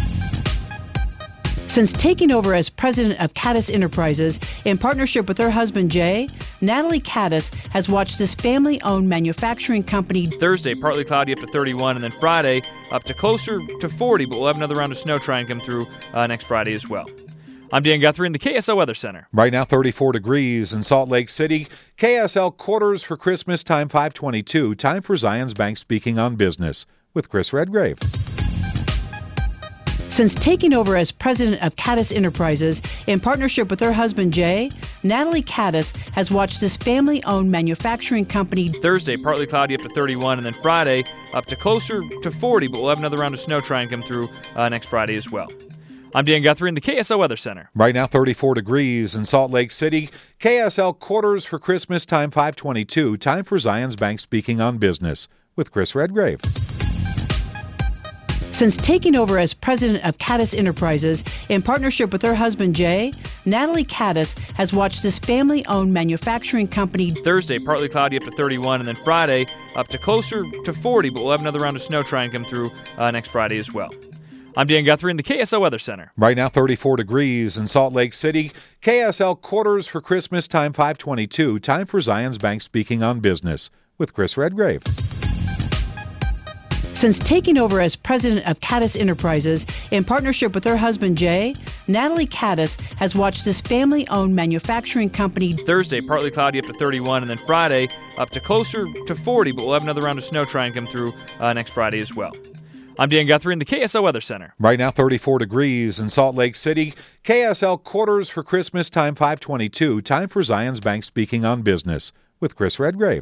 Since taking over as president of Caddis Enterprises in partnership with her husband Jay, Natalie Caddis has watched this family-owned manufacturing company. Thursday, partly cloudy up to 31, and then Friday up to closer to 40, but we'll have another round of snow try and come through next Friday as well. I'm Dan Guthrie in the KSL Weather Center. Right now, 34 degrees in Salt Lake City. KSL quarters for Christmas time, 522. Time for Zions Bank Speaking on Business with Chris Redgrave. Since taking over as president of Caddis Enterprises in partnership with her husband Jay, Natalie Caddis has watched this family-owned manufacturing company. Thursday, partly cloudy up to 31, and then Friday up to closer to 40, but we'll have another round of snow try and come through next Friday as well. I'm Dan Guthrie in the KSL Weather Center. Right now, 34 degrees in Salt Lake City. KSL quarters for Christmas time, 522. Time for Zions Bank Speaking on Business with Chris Redgrave. Since taking over as president of Caddis Enterprises in partnership with her husband Jay, Natalie Caddis has watched this family-owned manufacturing company. Thursday, partly cloudy up to 31, and then Friday up to closer to 40, but we'll have another round of snow try and come through next Friday as well. I'm Dan Guthrie in the KSL Weather Center. Right now, 34 degrees in Salt Lake City. KSL quarters for Christmas time, 522. Time for Zions Bank Speaking on Business with Chris Redgrave. Since taking over as president of Caddis Enterprises in partnership with her husband Jay, Natalie Caddis has watched this family-owned manufacturing company. Thursday, partly cloudy up to 31, and then Friday up to closer to 40, but we'll have another round of snow try and come through next Friday as well. I'm Dan Guthrie in the KSL Weather Center. Right now, 34 degrees in Salt Lake City. KSL quarters for Christmas time, 522. Time for Zions Bank Speaking on Business with Chris Redgrave.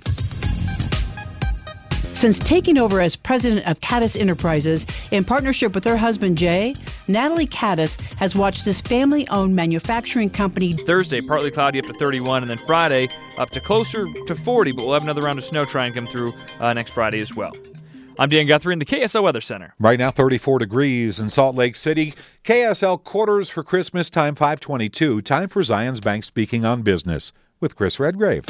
Since taking over as president of Caddis Enterprises in partnership with her husband Jay, Natalie Caddis has watched this family-owned manufacturing company. Thursday, partly cloudy up to 31, and then Friday up to closer to 40, but we'll have another round of snow try and come through next Friday as well. I'm Dan Guthrie in the KSL Weather Center. Right now, 34 degrees in Salt Lake City. KSL quarters for Christmas time, 522. Time for Zions Bank Speaking on Business with Chris Redgrave.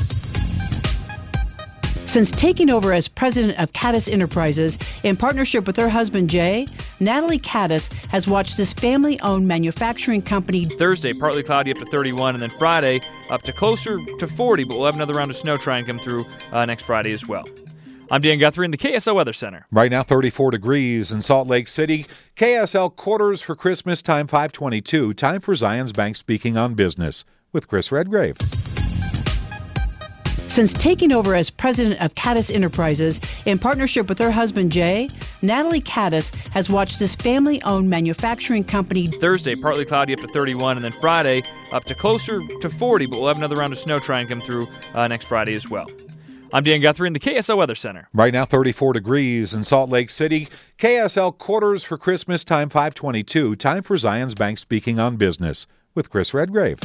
Since taking over as president of Caddis Enterprises in partnership with her husband Jay, Natalie Caddis has watched this family-owned manufacturing company. Thursday, partly cloudy up to 31, and then Friday up to closer to 40, but we'll have another round of snow try and come through next Friday as well. I'm Dan Guthrie in the KSL Weather Center. Right now, 34 degrees in Salt Lake City. KSL quarters for Christmas time, 522. Time for Zions Bank Speaking on Business with Chris Redgrave. Since taking over as president of Caddis Enterprises, in partnership with her husband Jay, Natalie Caddis has watched this family-owned manufacturing company. Thursday, partly cloudy up to 31, and then Friday up to closer to 40, but we'll have another round of snow try and come through next Friday as well. I'm Dan Guthrie in the KSL Weather Center. Right now, 34 degrees in Salt Lake City. KSL quarters for Christmas time, 5:22. Time for Zions Bank Speaking on Business with Chris Redgrave.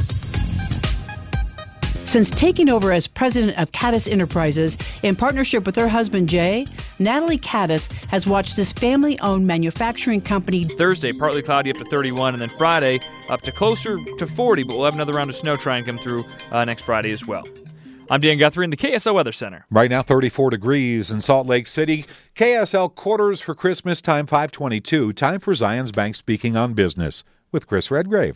Since taking over as president of Caddis Enterprises, in partnership with her husband Jay, Natalie Caddis has watched this family-owned manufacturing company. Thursday, partly cloudy up to 31, and then Friday up to closer to 40, but we'll have another round of snow try and come through next Friday as well. I'm Dan Guthrie in the KSL Weather Center. Right now, 34 degrees in Salt Lake City. KSL quarters for Christmas time, 5:22. Time for Zions Bank Speaking on Business with Chris Redgrave.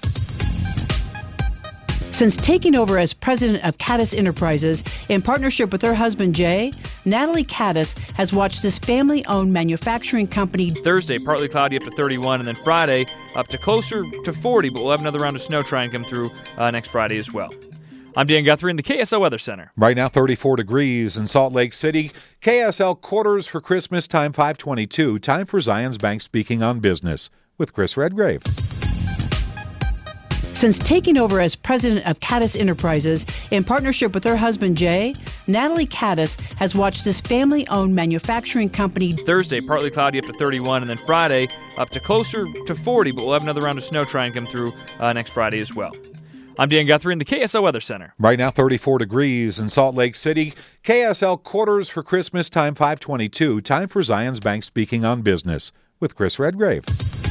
Since taking over as president of Caddis Enterprises, in partnership with her husband Jay, Natalie Caddis has watched this family-owned manufacturing company. Thursday, partly cloudy up to 31, and then Friday up to closer to 40, but we'll have another round of snow try and come through next Friday as well. I'm Dan Guthrie in the KSL Weather Center. Right now, 34 degrees in Salt Lake City. KSL quarters for Christmas time, 5:22. Time for Zions Bank Speaking on Business with Chris Redgrave. Since taking over as president of Caddis Enterprises, in partnership with her husband Jay, Natalie Caddis has watched this family-owned manufacturing company. Thursday, partly cloudy up to 31, and then Friday up to closer to 40, but we'll have another round of snow try and come through next Friday as well. I'm Dan Guthrie in the KSL Weather Center. Right now, 34 degrees in Salt Lake City. KSL quarters for Christmas time, 5:22. Time for Zions Bank Speaking on Business with Chris Redgrave.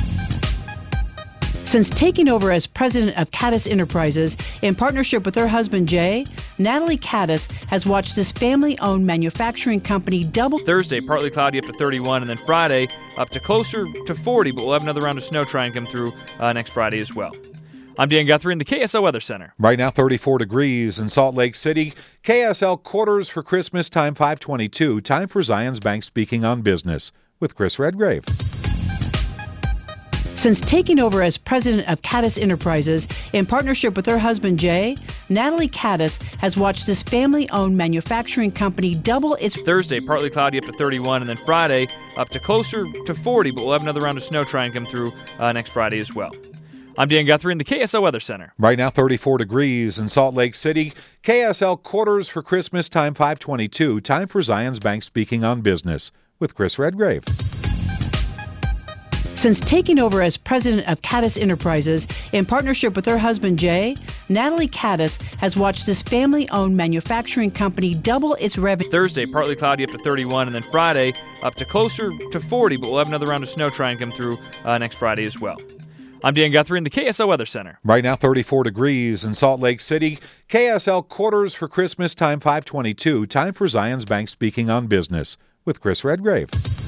Since taking over as president of Caddis Enterprises, in partnership with her husband Jay, Natalie Caddis has watched this family-owned manufacturing company double. Thursday, partly cloudy up to 31, and then Friday up to closer to 40, but we'll have another round of snow try and come through next Friday as well. I'm Dan Guthrie in the KSL Weather Center. Right now, 34 degrees in Salt Lake City. KSL quarters for Christmas time, 5:22. Time for Zions Bank Speaking on Business with Chris Redgrave. Since taking over as president of Caddis Enterprises, in partnership with her husband Jay, Natalie Caddis has watched this family-owned manufacturing company double its. Thursday, partly cloudy up to 31, and then Friday up to closer to 40, but we'll have another round of snow try and come through next Friday as well. I'm Dan Guthrie in the KSL Weather Center. Right now, 34 degrees in Salt Lake City. KSL quarters for Christmas time, 5:22. Time for Zions Bank Speaking on Business with Chris Redgrave. Since taking over as president of Caddis Enterprises, in partnership with her husband Jay, Natalie Caddis has watched this family-owned manufacturing company double its revenue. Thursday, partly cloudy up to 31, and then Friday up to closer to 40, but we'll have another round of snow try and come through next Friday as well. I'm Dan Guthrie in the KSL Weather Center. Right now, 34 degrees in Salt Lake City. KSL quarters for Christmas time, 5:22. Time for Zions Bank Speaking on Business with Chris Redgrave.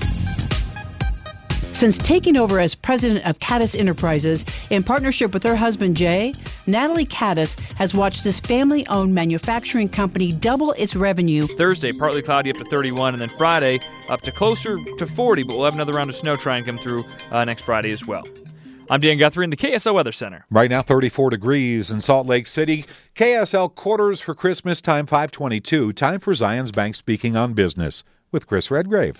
Since taking over as president of Caddis Enterprises, in partnership with her husband Jay, Natalie Caddis has watched this family-owned manufacturing company double its revenue. Thursday, partly cloudy up to 31, and then Friday up to closer to 40, but we'll have another round of snow try and come through next Friday as well. I'm Dan Guthrie in the KSL Weather Center. Right now, 34 degrees in Salt Lake City. KSL quarters for Christmas time, 5:22. Time for Zions Bank Speaking on Business with Chris Redgrave.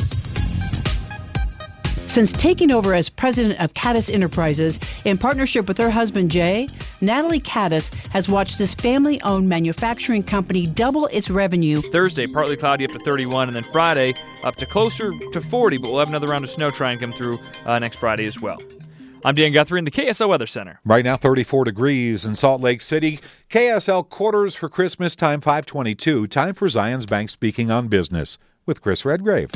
Since taking over as president of Caddis Enterprises, in partnership with her husband Jay, Natalie Caddis has watched this family-owned manufacturing company double its revenue. Thursday, partly cloudy up to 31, and then Friday up to closer to 40, but we'll have another round of snow try and come through next Friday as well. I'm Dan Guthrie in the KSL Weather Center. Right now, 34 degrees in Salt Lake City. KSL quarters for Christmas time, 5:22. Time for Zions Bank Speaking on Business with Chris Redgrave.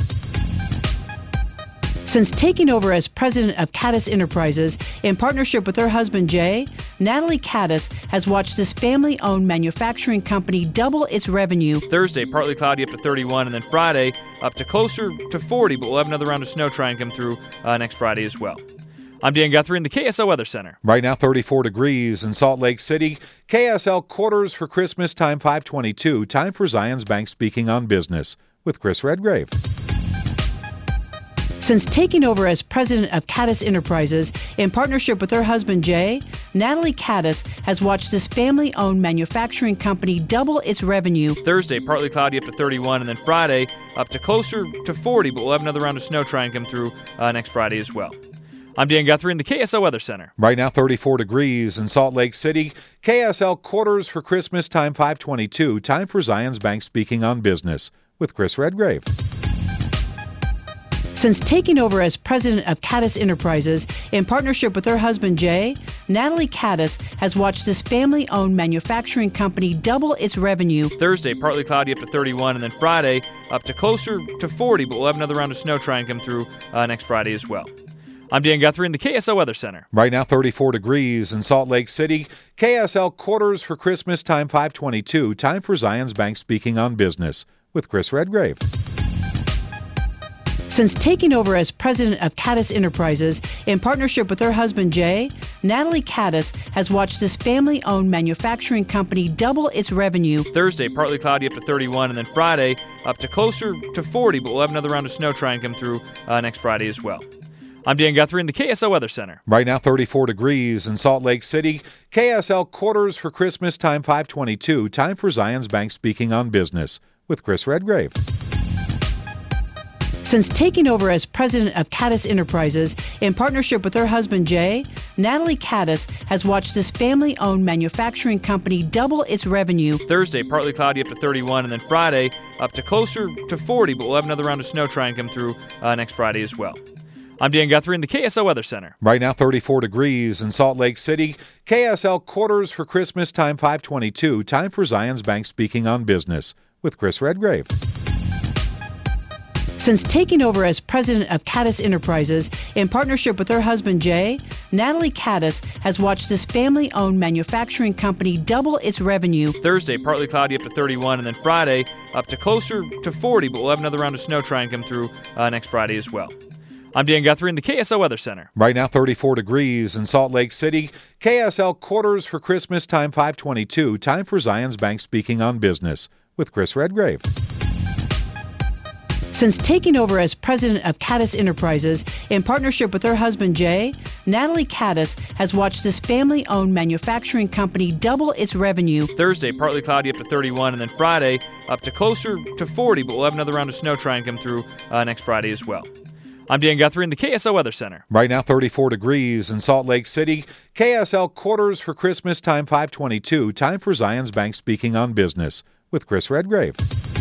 Since taking over as president of Caddis Enterprises, in partnership with her husband Jay, Natalie Caddis has watched this family-owned manufacturing company double its revenue. Thursday, partly cloudy up to 31, and then Friday up to closer to 40, but we'll have another round of snow try and come through next Friday as well. I'm Dan Guthrie in the KSL Weather Center. Right now, 34 degrees in Salt Lake City. KSL quarters for Christmas time, 5:22. Time for Zions Bank Speaking on Business with Chris Redgrave. Since taking over as president of Caddis Enterprises, in partnership with her husband Jay, Natalie Caddis has watched this family-owned manufacturing company double its revenue. Thursday, partly cloudy up to 31, and then Friday up to closer to 40, but we'll have another round of snow try and come through next Friday as well. I'm Dan Guthrie in the KSL Weather Center. Right now, 34 degrees in Salt Lake City. KSL quarters for Christmas time, 5:22. Time for Zions Bank speaking on business with Chris Redgrave. Since taking over as president of Caddis Enterprises, in partnership with her husband Jay, Natalie Caddis has watched this family-owned manufacturing company double its revenue. Thursday, partly cloudy up to 31, and then Friday up to closer to 40, but we'll have another round of snow try and come through next Friday as well. I'm Dan Guthrie in the KSL Weather Center. Right now, 34 degrees in Salt Lake City. KSL quarters for Christmas time, 5:22. Time for Zions Bank speaking on business with Chris Redgrave. Since taking over as president of Caddis Enterprises, in partnership with her husband Jay, Natalie Caddis has watched this family-owned manufacturing company double its revenue. Thursday, partly cloudy up to 31, and then Friday up to closer to 40, but we'll have another round of snow try and come through next Friday as well. I'm Dan Guthrie in the KSL Weather Center. Right now, 34 degrees in Salt Lake City. KSL quarters for Christmas time, 5:22. Time for Zions Bank speaking on business with Chris Redgrave. Since taking over as president of Caddis Enterprises, in partnership with her husband Jay, Natalie Caddis has watched this family-owned manufacturing company double its revenue. Thursday, partly cloudy up to 31, and then Friday up to closer to 40, but we'll have another round of snow try and come through next Friday as well. I'm Dan Guthrie in the KSL Weather Center. Right now, 34 degrees in Salt Lake City. KSL quarters for Christmas time, 5:22. Time for Zions Bank speaking on business with Chris Redgrave. Since taking over as president of Caddis Enterprises, in partnership with her husband Jay, Natalie Caddis has watched this family-owned manufacturing company double its revenue. Thursday, partly cloudy up to 31, and then Friday up to closer to 40, but we'll have another round of snow try and come through next Friday as well. I'm Dan Guthrie in the KSL Weather Center. Right now, 34 degrees in Salt Lake City. KSL quarters for Christmas time, 5:22. Time for Zions Bank speaking on business with Chris Redgrave. Since taking over as president of Caddis Enterprises, in partnership with her husband Jay, Natalie Caddis has watched this family-owned manufacturing company double its revenue. Thursday, partly cloudy up to 31, and then Friday up to closer to 40, but we'll have another round of snow try and come through next Friday as well. I'm Dan Guthrie in the KSL Weather Center. Right now, 34 degrees in Salt Lake City. KSL quarters for Christmas time, 5:22. Time for Zions Bank speaking on business with Chris Redgrave.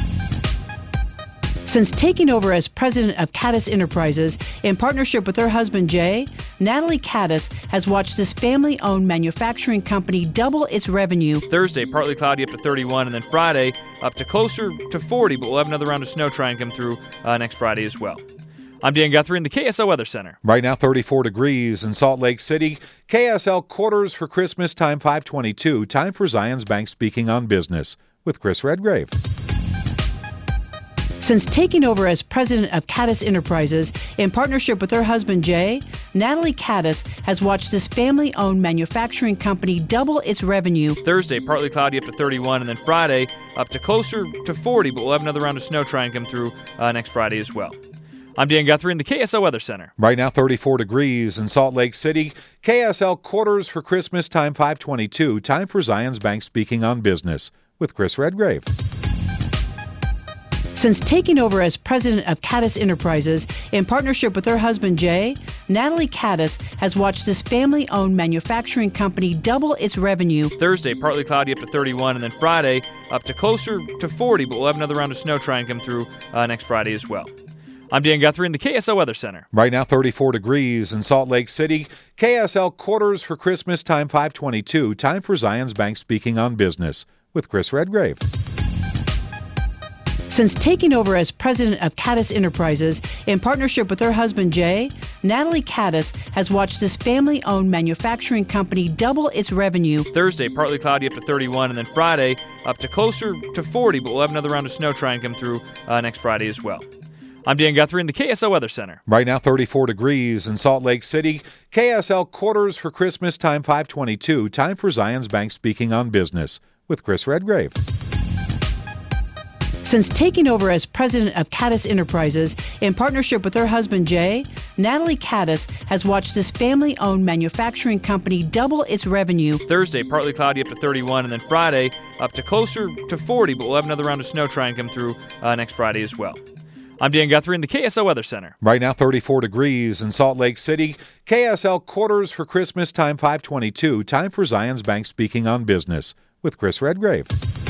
Since taking over as president of Caddis Enterprises, in partnership with her husband Jay, Natalie Caddis has watched this family-owned manufacturing company double its revenue. Thursday, partly cloudy up to 31, and then Friday up to closer to 40, but we'll have another round of snow try and come through next Friday as well. I'm Dan Guthrie in the KSL Weather Center. Right now, 34 degrees in Salt Lake City. KSL quarters for Christmas time, 5:22. Time for Zions Bank speaking on business with Chris Redgrave. Since taking over as president of Caddis Enterprises, in partnership with her husband Jay, Natalie Caddis has watched this family-owned manufacturing company double its revenue. Thursday, partly cloudy up to 31, and then Friday up to closer to 40, but we'll have another round of snow try and come through next Friday as well. I'm Dan Guthrie in the KSL Weather Center. Right now, 34 degrees in Salt Lake City. KSL quarters for Christmas time, 5:22. Time for Zions Bank speaking on business with Chris Redgrave. Since taking over as president of Caddis Enterprises, in partnership with her husband Jay, Natalie Caddis has watched this family-owned manufacturing company double its revenue. Thursday, partly cloudy up to 31, and then Friday up to closer to 40, but we'll have another round of snow try and come through next Friday as well. I'm Dan Guthrie in the KSL Weather Center. Right now, 34 degrees in Salt Lake City. KSL quarters for Christmas time, 5:22. Time for Zions Bank speaking on business with Chris Redgrave. Since taking over as president of Caddis Enterprises, in partnership with her husband Jay, Natalie Caddis has watched this family-owned manufacturing company double its revenue. Thursday, partly cloudy up to 31, and then Friday up to closer to 40, but we'll have another round of snow try and come through next Friday as well. I'm Dan Guthrie in the KSL Weather Center. Right now, 34 degrees in Salt Lake City. KSL quarters for Christmas time, 5:22. Time for Zions Bank speaking on business with Chris Redgrave. Since taking over as president of Caddis Enterprises, in partnership with her husband Jay, Natalie Caddis has watched this family-owned manufacturing company double its revenue. Thursday, partly cloudy up to 31, and then Friday up to closer to 40, but we'll have another round of snow try and come through next Friday as well. I'm Dan Guthrie in the KSL Weather Center. Right now, 34 degrees in Salt Lake City. KSL quarters for Christmas time, 5:22. Time for Zions Bank speaking on business with Chris Redgrave.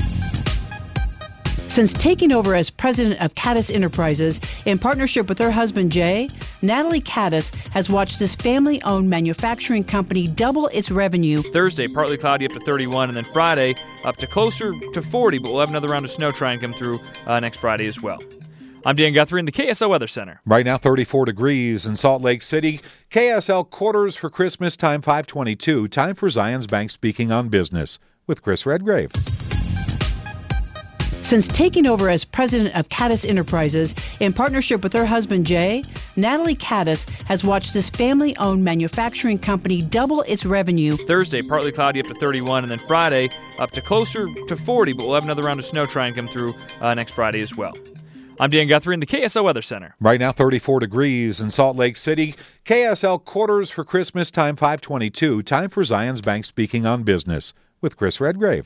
Since taking over as president of Caddis Enterprises, in partnership with her husband Jay, Natalie Caddis has watched this family-owned manufacturing company double its revenue. Thursday, partly cloudy up to 31, and then Friday up to closer to 40, but we'll have another round of snow try and come through next Friday as well. I'm Dan Guthrie in the KSL Weather Center. Right now, 34 degrees in Salt Lake City. KSL quarters for Christmas time, 5:22. Time for Zions Bank speaking on business with Chris Redgrave. Since taking over as president of Caddis Enterprises, in partnership with her husband Jay, Natalie Caddis has watched this family-owned manufacturing company double its revenue. Thursday, partly cloudy up to 31, and then Friday up to closer to 40, but we'll have another round of snow try and come through next Friday as well. I'm Dan Guthrie in the KSL Weather Center. Right now, 34 degrees in Salt Lake City. KSL quarters for Christmas time, 5:22. Time for Zions Bank speaking on business with Chris Redgrave.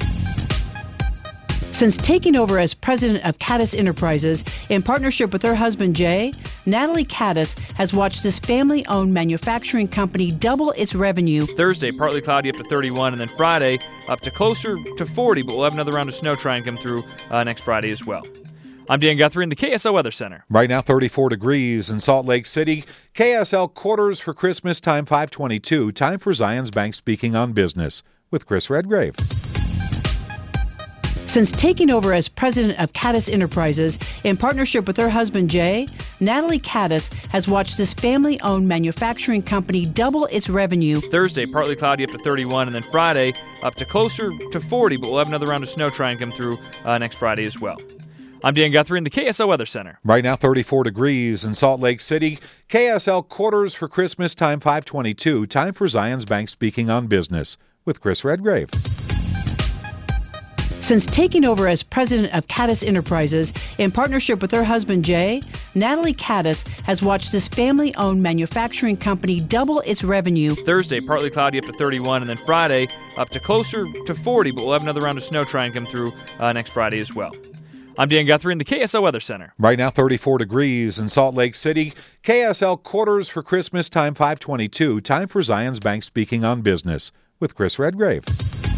Since taking over as president of Caddis Enterprises, in partnership with her husband Jay, Natalie Caddis has watched this family-owned manufacturing company double its revenue. Thursday, partly cloudy up to 31, and then Friday up to closer to 40, but we'll have another round of snow try and come through next Friday as well. I'm Dan Guthrie in the KSL Weather Center. Right now, 34 degrees in Salt Lake City. KSL quarters for Christmas time, 5:22. Time for Zions Bank speaking on business with Chris Redgrave. Since taking over as president of Caddis Enterprises, in partnership with her husband Jay, Natalie Caddis has watched this family-owned manufacturing company double its revenue. Thursday, partly cloudy up to 31, and then Friday up to closer to 40, but we'll have another round of snow try and come through next Friday as well. I'm Dan Guthrie in the KSL Weather Center. Right now, 34 degrees in Salt Lake City. KSL quarters for Christmas time, 5:22. Time for Zions Bank speaking on business with Chris Redgrave. Since taking over as president of Caddis Enterprises, in partnership with her husband Jay, Natalie Caddis has watched this family-owned manufacturing company double its revenue. Thursday, partly cloudy up to 31, and then Friday up to closer to 40, but we'll have another round of snow try and come through next Friday as well. I'm Dan Guthrie in the KSL Weather Center. Right now, 34 degrees in Salt Lake City. KSL quarters for Christmas time, 5:22. Time for Zions Bank speaking on business with Chris Redgrave.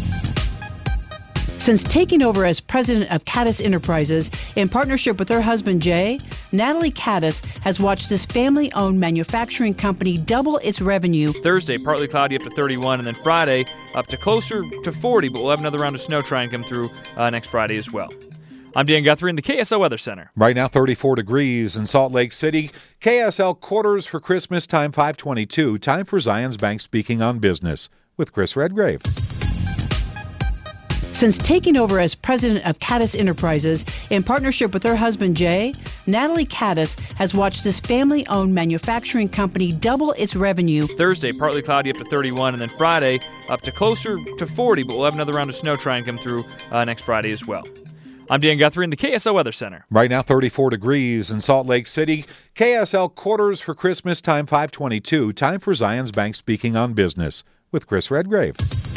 Since taking over as president of Caddis Enterprises, in partnership with her husband Jay, Natalie Caddis has watched this family-owned manufacturing company double its revenue. Thursday, partly cloudy up to 31, and then Friday up to closer to 40, but we'll have another round of snow try and come through next Friday as well. I'm Dan Guthrie in the KSL Weather Center. Right now, 34 degrees in Salt Lake City. KSL quarters for Christmas time, 5:22. Time for Zions Bank speaking on business with Chris Redgrave. Since taking over as president of Caddis Enterprises, in partnership with her husband Jay, Natalie Caddis has watched this family-owned manufacturing company double its revenue. Thursday, partly cloudy up to 31, and then Friday up to closer to 40, but we'll have another round of snow try and come through next Friday as well. I'm Dan Guthrie in the KSL Weather Center. Right now, 34 degrees in Salt Lake City. KSL quarters for Christmas time, 5:22. Time for Zions Bank speaking on business with Chris Redgrave.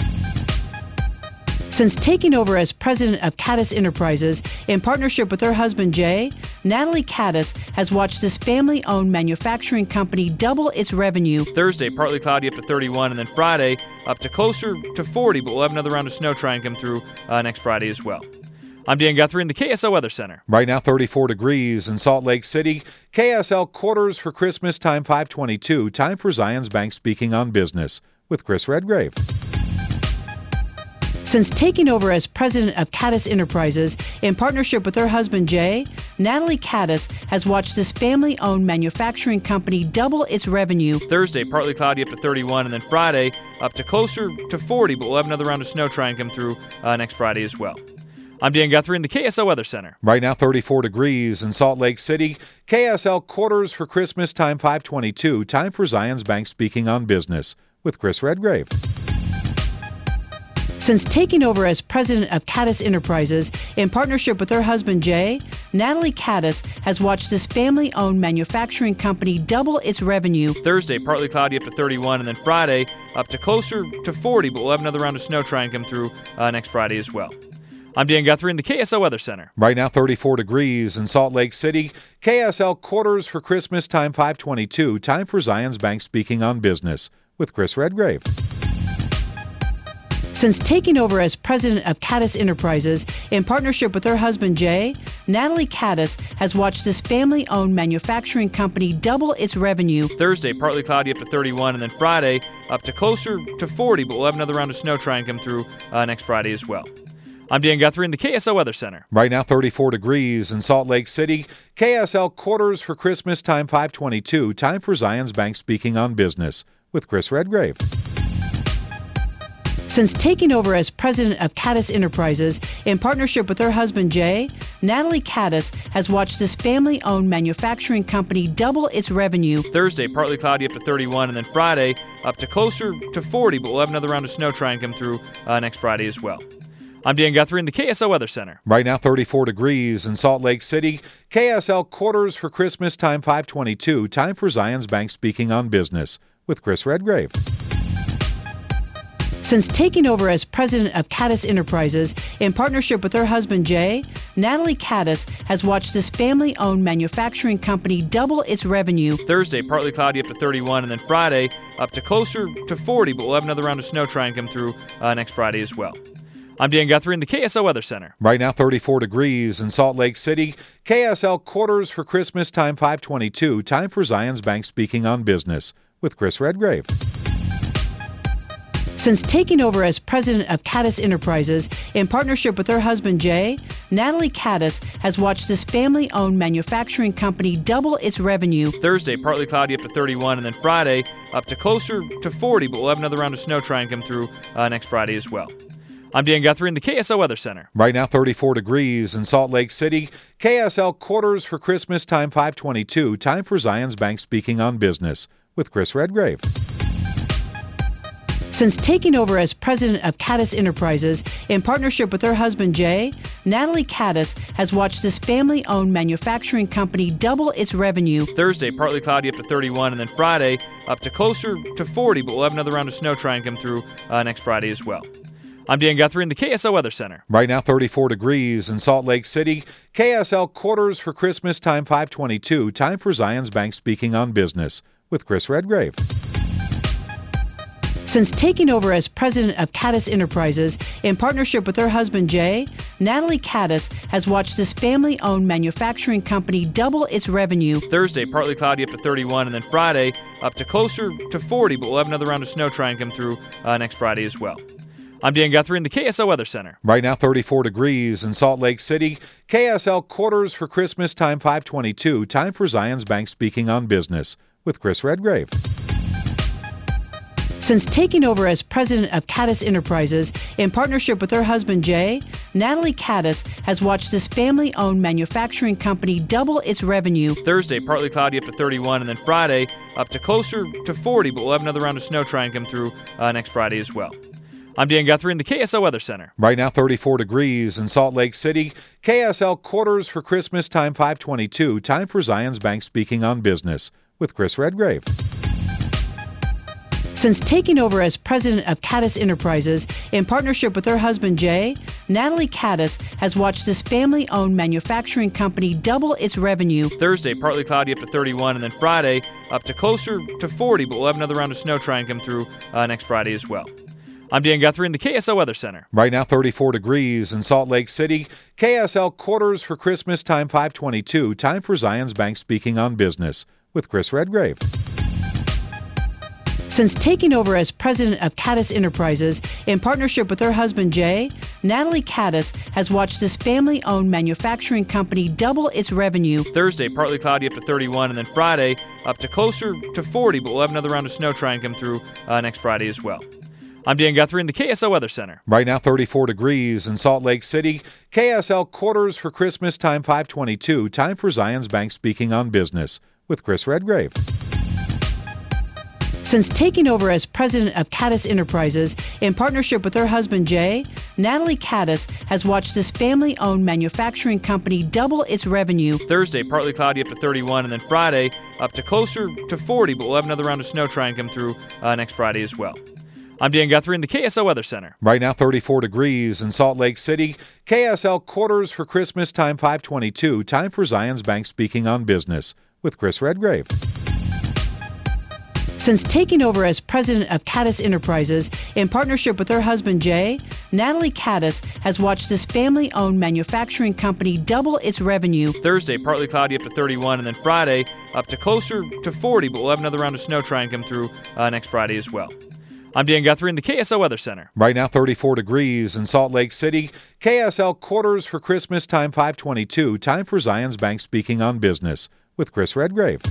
Since taking over as president of Caddis Enterprises, in partnership with her husband Jay, Natalie Caddis has watched this family-owned manufacturing company double its revenue. Thursday, partly cloudy up to 31, and then Friday up to closer to 40, but we'll have another round of snow try and come through next Friday as well. I'm Dan Guthrie in the KSL Weather Center. Right now, 34 degrees in Salt Lake City. KSL quarters for Christmas time, 5:22. Time for Zions Bank speaking on business with Chris Redgrave. Since taking over as president of Caddis Enterprises, in partnership with her husband Jay, Natalie Caddis has watched this family-owned manufacturing company double its revenue. Thursday, partly cloudy up to 31, and then Friday up to closer to 40, but we'll have another round of snow try and come through next Friday as well. I'm Dan Guthrie in the KSL Weather Center. Right now, 34 degrees in Salt Lake City. KSL quarters for Christmas time, 5:22. Time for Zions Bank speaking on business with Chris Redgrave. Since taking over as president of Caddis Enterprises, in partnership with her husband Jay, Natalie Caddis has watched this family-owned manufacturing company double its revenue. Thursday, partly cloudy up to 31, and then Friday up to closer to 40, but we'll have another round of snow try and come through next Friday as well. I'm Dan Guthrie in the KSL Weather Center. Right now, 34 degrees in Salt Lake City. KSL quarters for Christmas time, 5:22. Time for Zions Bank Speaking on Business with Chris Redgrave. Since taking over as president of Caddis Enterprises, in partnership with her husband Jay, Natalie Caddis has watched this family-owned manufacturing company double its revenue. Thursday, partly cloudy up to 31, and then Friday up to closer to 40, but we'll have another round of snow try and come through next Friday as well. I'm Dan Guthrie in the KSL Weather Center. Right now, 34 degrees in Salt Lake City. KSL quarters for Christmas time, 5:22. Time for Zions Bank Speaking on Business with Chris Redgrave. Since taking over as president of Caddis Enterprises, in partnership with her husband Jay, Natalie Caddis has watched this family-owned manufacturing company double its revenue. Thursday, partly cloudy up to 31, and then Friday up to closer to 40, but we'll have another round of snow try and come through next Friday as well. I'm Dan Guthrie in the KSL Weather Center. Right now, 34 degrees in Salt Lake City. KSL quarters for Christmas time, 5:22. Time for Zions Bank Speaking on Business with Chris Redgrave. Since taking over as president of Caddis Enterprises, in partnership with her husband Jay, Natalie Caddis has watched this family-owned manufacturing company double its revenue. Thursday, partly cloudy up to 31, and then Friday up to closer to 40, but we'll have another round of snow try and come through next Friday as well. I'm Dan Guthrie in the KSL Weather Center. Right now, 34 degrees in Salt Lake City. KSL quarters for Christmas time, 5:22. Time for Zions Bank Speaking on Business with Chris Redgrave. Since taking over as president of Caddis Enterprises, in partnership with her husband Jay, Natalie Caddis has watched this family-owned manufacturing company double its revenue. Thursday, partly cloudy up to 31, and then Friday up to closer to 40, but we'll have another round of snow try and come through next Friday as well. I'm Dan Guthrie in the KSL Weather Center. Right now, 34 degrees in Salt Lake City. KSL quarters for Christmas time, 5:22. Time for Zions Bank Speaking on Business with Chris Redgrave. Since taking over as president of Caddis Enterprises, in partnership with her husband Jay, Natalie Caddis has watched this family-owned manufacturing company double its revenue. Thursday, partly cloudy up to 31, and then Friday up to closer to 40, but we'll have another round of snow try and come through next Friday as well. I'm Dan Guthrie in the KSL Weather Center. Right now, 34 degrees in Salt Lake City. KSL quarters for Christmas time, 5:22. Time for Zions Bank Speaking on Business with Chris Redgrave. Since taking over as president of Caddis Enterprises, in partnership with her husband Jay, Natalie Caddis has watched this family-owned manufacturing company double its revenue. Thursday, partly cloudy up to 31, and then Friday up to closer to 40, but we'll have another round of snow try and come through next Friday as well. I'm Dan Guthrie in the KSL Weather Center. Right now, 34 degrees in Salt Lake City. KSL quarters for Christmas time, 5:22. Time for Zions Bank Speaking on Business with Chris Redgrave. Since taking over as president of Caddis Enterprises, in partnership with her husband Jay, Natalie Caddis has watched this family-owned manufacturing company double its revenue. Thursday, partly cloudy up to 31, and then Friday up to closer to 40, but we'll have another round of snow try and come through next Friday as well. I'm Dan Guthrie in the KSL Weather Center. Right now, 34 degrees in Salt Lake City. KSL quarters for Christmas time, 5:22. Time for Zions Bank Speaking on Business with Chris Redgrave. Since taking over as president of Caddis Enterprises, in partnership with her husband Jay, Natalie Caddis has watched this family-owned manufacturing company double its revenue. Thursday, partly cloudy up to 31, and then Friday up to closer to 40, but we'll have another round of snow try and come through next Friday as well. I'm Dan Guthrie in the KSL Weather Center. Right now, 34 degrees in Salt Lake City. KSL quarters for Christmas time, 5:22. Time for Zions Bank Speaking on Business with Chris Redgrave. Since taking over as president of Caddis Enterprises, in partnership with her husband Jay, Natalie Caddis has watched this family-owned manufacturing company double its revenue. Thursday, partly cloudy up to 31, and then Friday up to closer to 40, but we'll have another round of snow try and come through next Friday as well. I'm Dan Guthrie in the KSL Weather Center. Right now, 34 degrees in Salt Lake City. KSL quarters for Christmas time, 5:22. Time for Zions Bank Speaking on Business with Chris Redgrave. Since taking over as president of Caddis Enterprises, in partnership with her husband Jay, Natalie Caddis has watched this family-owned manufacturing company double its revenue. Thursday, partly cloudy up to 31, and then Friday up to closer to 40, but we'll have another round of snow try and come through next Friday as well. I'm Dan Guthrie in the KSL Weather Center. Right now, 34 degrees in Salt Lake City. KSL quarters for Christmas time, 5:22. Time for Zions Bank Speaking on Business with Chris Redgrave. Since taking over as president of Caddis Enterprises, in partnership with her husband Jay, Natalie Caddis has watched this family-owned manufacturing company double its revenue. Thursday, partly cloudy up to 31, and then Friday up to closer to 40, but we'll have another round of snow try and come through next Friday as well. I'm Dan Guthrie in the KSL Weather Center. Right now, 34 degrees in Salt Lake City. KSL quarters for Christmas time, 5:22. Time for Zions Bank Speaking on Business with Chris Redgrave.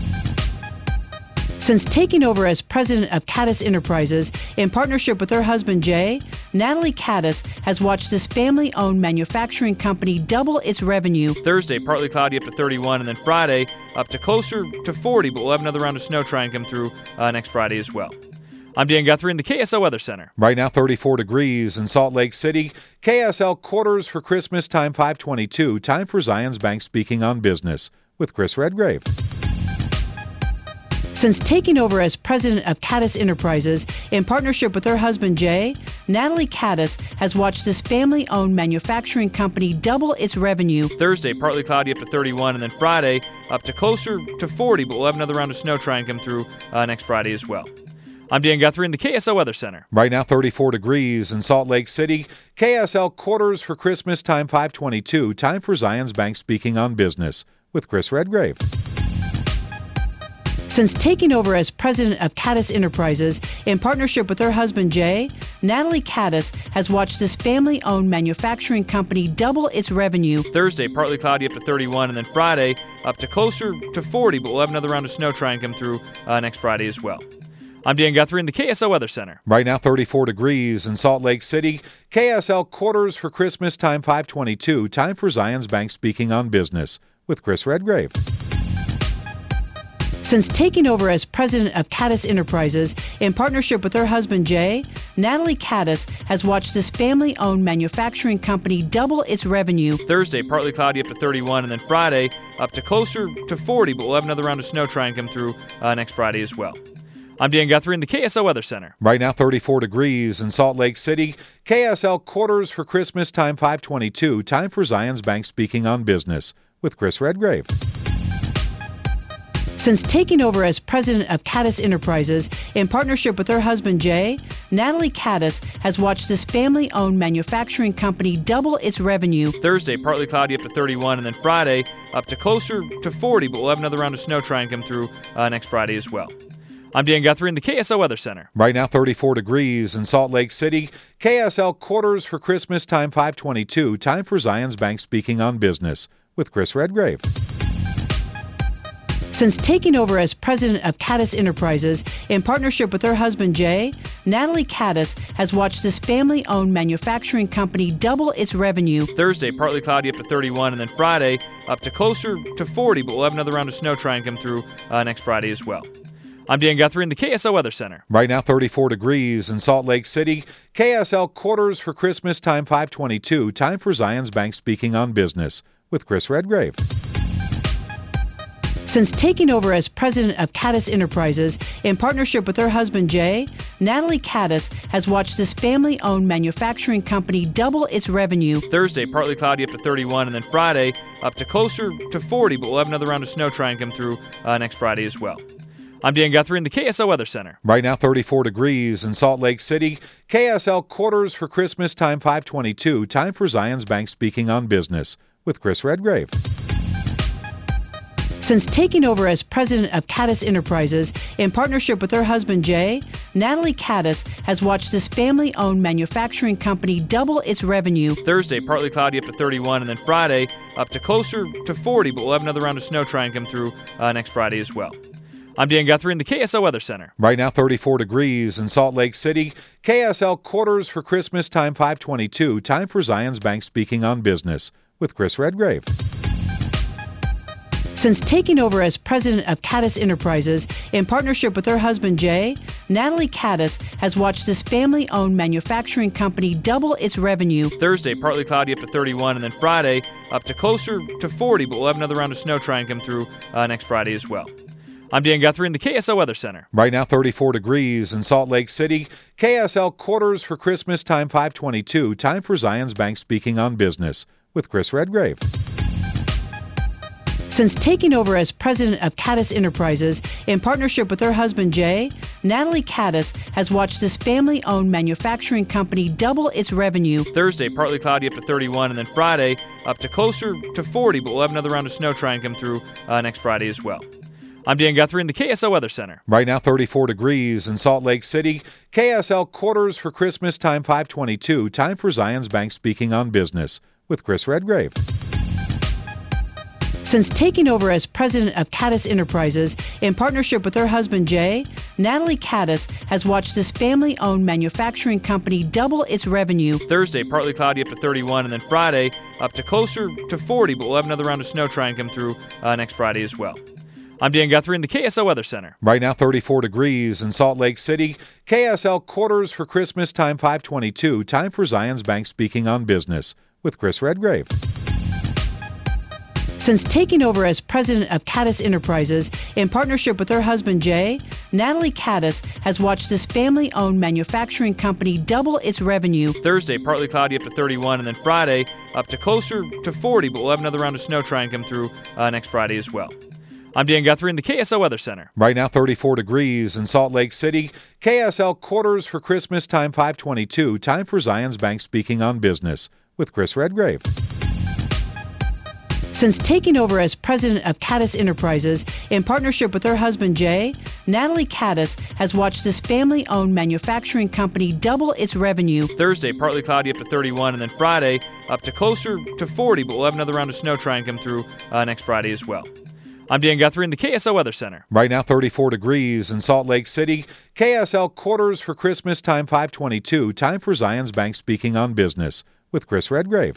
Since taking over as president of Caddis Enterprises, in partnership with her husband Jay, Natalie Caddis has watched this family-owned manufacturing company double its revenue. Thursday, partly cloudy up to 31, and then Friday up to closer to 40, but we'll have another round of snow try and come through next Friday as well. I'm Dan Guthrie in the KSL Weather Center. Right now, 34 degrees in Salt Lake City. KSL quarters for Christmas time, 5:22. Time for Zions Bank Speaking on Business with Chris Redgrave. Since taking over as president of Caddis Enterprises, in partnership with her husband Jay, Natalie Caddis has watched this family-owned manufacturing company double its revenue. Thursday, partly cloudy up to 31, and then Friday up to closer to 40, but we'll have another round of snow try and come through next Friday as well. I'm Dan Guthrie in the KSL Weather Center. Right now, 34 degrees in Salt Lake City. KSL quarters for Christmas time, 5:22. Time for Zions Bank Speaking on Business with Chris Redgrave. Since taking over as president of Caddis Enterprises, in partnership with her husband Jay, Natalie Caddis has watched this family-owned manufacturing company double its revenue. Thursday, partly cloudy up to 31, and then Friday up to closer to 40, but we'll have another round of snow try and come through next Friday as well. I'm Dan Guthrie in the KSL Weather Center. Right now, 34 degrees in Salt Lake City. KSL quarters for Christmas time, 5:22. Time for Zions Bank Speaking on Business with Chris Redgrave. Since taking over as president of Caddis Enterprises, in partnership with her husband Jay, Natalie Caddis has watched this family-owned manufacturing company double its revenue. Thursday, partly cloudy up to 31, and then Friday up to closer to 40, but we'll have another round of snow try and come through next Friday as well. I'm Dan Guthrie in the KSL Weather Center. Right now, 34 degrees in Salt Lake City. KSL quarters for Christmas time, 5:22. Time for Zions Bank Speaking on Business with Chris Redgrave. Since taking over as president of Caddis Enterprises, in partnership with her husband Jay, Natalie Caddis has watched this family-owned manufacturing company double its revenue. Thursday, partly cloudy up to 31, and then Friday up to closer to 40, but we'll have another round of snow try and come through next Friday as well. I'm Dan Guthrie in the KSL Weather Center. Right now, 34 degrees in Salt Lake City. KSL quarters for Christmas time, 5:22. Time for Zions Bank Speaking on Business with Chris Redgrave. Since taking over as president of Caddis Enterprises, in partnership with her husband Jay, Natalie Caddis has watched this family-owned manufacturing company double its revenue. Thursday, partly cloudy up to 31, and then Friday up to closer to 40, but we'll have another round of snow try and come through next Friday as well. I'm Dan Guthrie in the KSL Weather Center. Right now, 34 degrees in Salt Lake City. KSL quarters for Christmas time, 5:22. Time for Zions Bank Speaking on Business with Chris Redgrave. Since taking over as president of Caddis Enterprises, in partnership with her husband Jay, Natalie Caddis has watched this family-owned manufacturing company double its revenue. Thursday, partly cloudy up to 31, and then Friday up to closer to 40, but we'll have another round of snow try and come through next Friday as well. I'm Dan Guthrie in the KSL Weather Center. Right now, 34 degrees in Salt Lake City. KSL quarters for Christmas time, 5:22. Time for Zions Bank Speaking on Business with Chris Redgrave. Since taking over as president of Caddis Enterprises, in partnership with her husband Jay, Natalie Caddis has watched this family-owned manufacturing company double its revenue. Thursday, partly cloudy up to 31, and then Friday up to closer to 40, but we'll have another round of snow try and come through next Friday as well. I'm Dan Guthrie in the KSL Weather Center. Right now, 34 degrees in Salt Lake City. KSL quarters for Christmas time, 5:22. Time for Zions Bank Speaking on Business with Chris Redgrave. Since taking over as president of Caddis Enterprises, in partnership with her husband Jay, Natalie Caddis has watched this family-owned manufacturing company double its revenue. Thursday, partly cloudy up to 31, and then Friday up to closer to 40, but we'll have another round of snow try and come through next Friday as well. I'm Dan Guthrie in the KSL Weather Center. Right now, 34 degrees in Salt Lake City. KSL quarters for Christmas time, 5:22. Time for Zions Bank Speaking on Business with Chris Redgrave. Since taking over as president of Caddis Enterprises, in partnership with her husband Jay, Natalie Caddis has watched this family-owned manufacturing company double its revenue. Thursday, partly cloudy up to 31, and then Friday up to closer to 40, but we'll have another round of snow try and come through next Friday as well. I'm Dan Guthrie in the KSL Weather Center. Right now, 34 degrees in Salt Lake City. KSL quarters for Christmas time, 5:22. Time for Zions Bank Speaking on Business with Chris Redgrave. Since taking over as president of Caddis Enterprises, in partnership with her husband Jay, Natalie Caddis has watched this family-owned manufacturing company double its revenue. Thursday, partly cloudy up to 31, and then Friday up to closer to 40, but we'll have another round of snow try and come through next Friday as well. I'm Dan Guthrie in the KSL Weather Center. Right now, 34 degrees in Salt Lake City. KSL quarters for Christmas time, 5:22. Time for Zions Bank Speaking on Business with Chris Redgrave. Since taking over as president of Caddis Enterprises, in partnership with her husband Jay, Natalie Caddis has watched this family-owned manufacturing company double its revenue. Thursday, partly cloudy up to 31, and then Friday up to closer to 40, but we'll have another round of snow try and come through next Friday as well. I'm Dan Guthrie in the KSL Weather Center. Right now, 34 degrees in Salt Lake City. KSL quarters for Christmas time, 5:22. Time for Zions Bank Speaking on Business with Chris Redgrave. Since taking over as president of Caddis Enterprises, in partnership with her husband Jay, Natalie Caddis has watched this family-owned manufacturing company double its revenue. Thursday, partly cloudy up to 31, and then Friday up to closer to 40, but we'll have another round of snow try and come through next Friday as well. I'm Dan Guthrie in the KSL Weather Center. Right now, 34 degrees in Salt Lake City. KSL quarters for Christmas time, 5:22. Time for Zions Bank Speaking on Business with Chris Redgrave.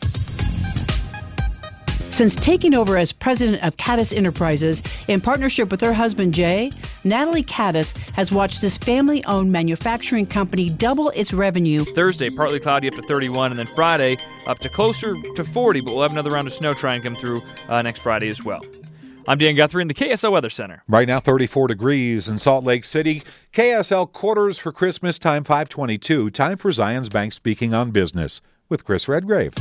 Since taking over as president of Caddis Enterprises, in partnership with her husband Jay, Natalie Caddis has watched this family-owned manufacturing company double its revenue. Thursday, partly cloudy up to 31, and then Friday up to closer to 40, but we'll have another round of snow try and come through next Friday as well. I'm Dan Guthrie in the KSL Weather Center. Right now, 34 degrees in Salt Lake City. KSL quarters for Christmas time, 5:22. Time for Zions Bank Speaking on Business with Chris Redgrave.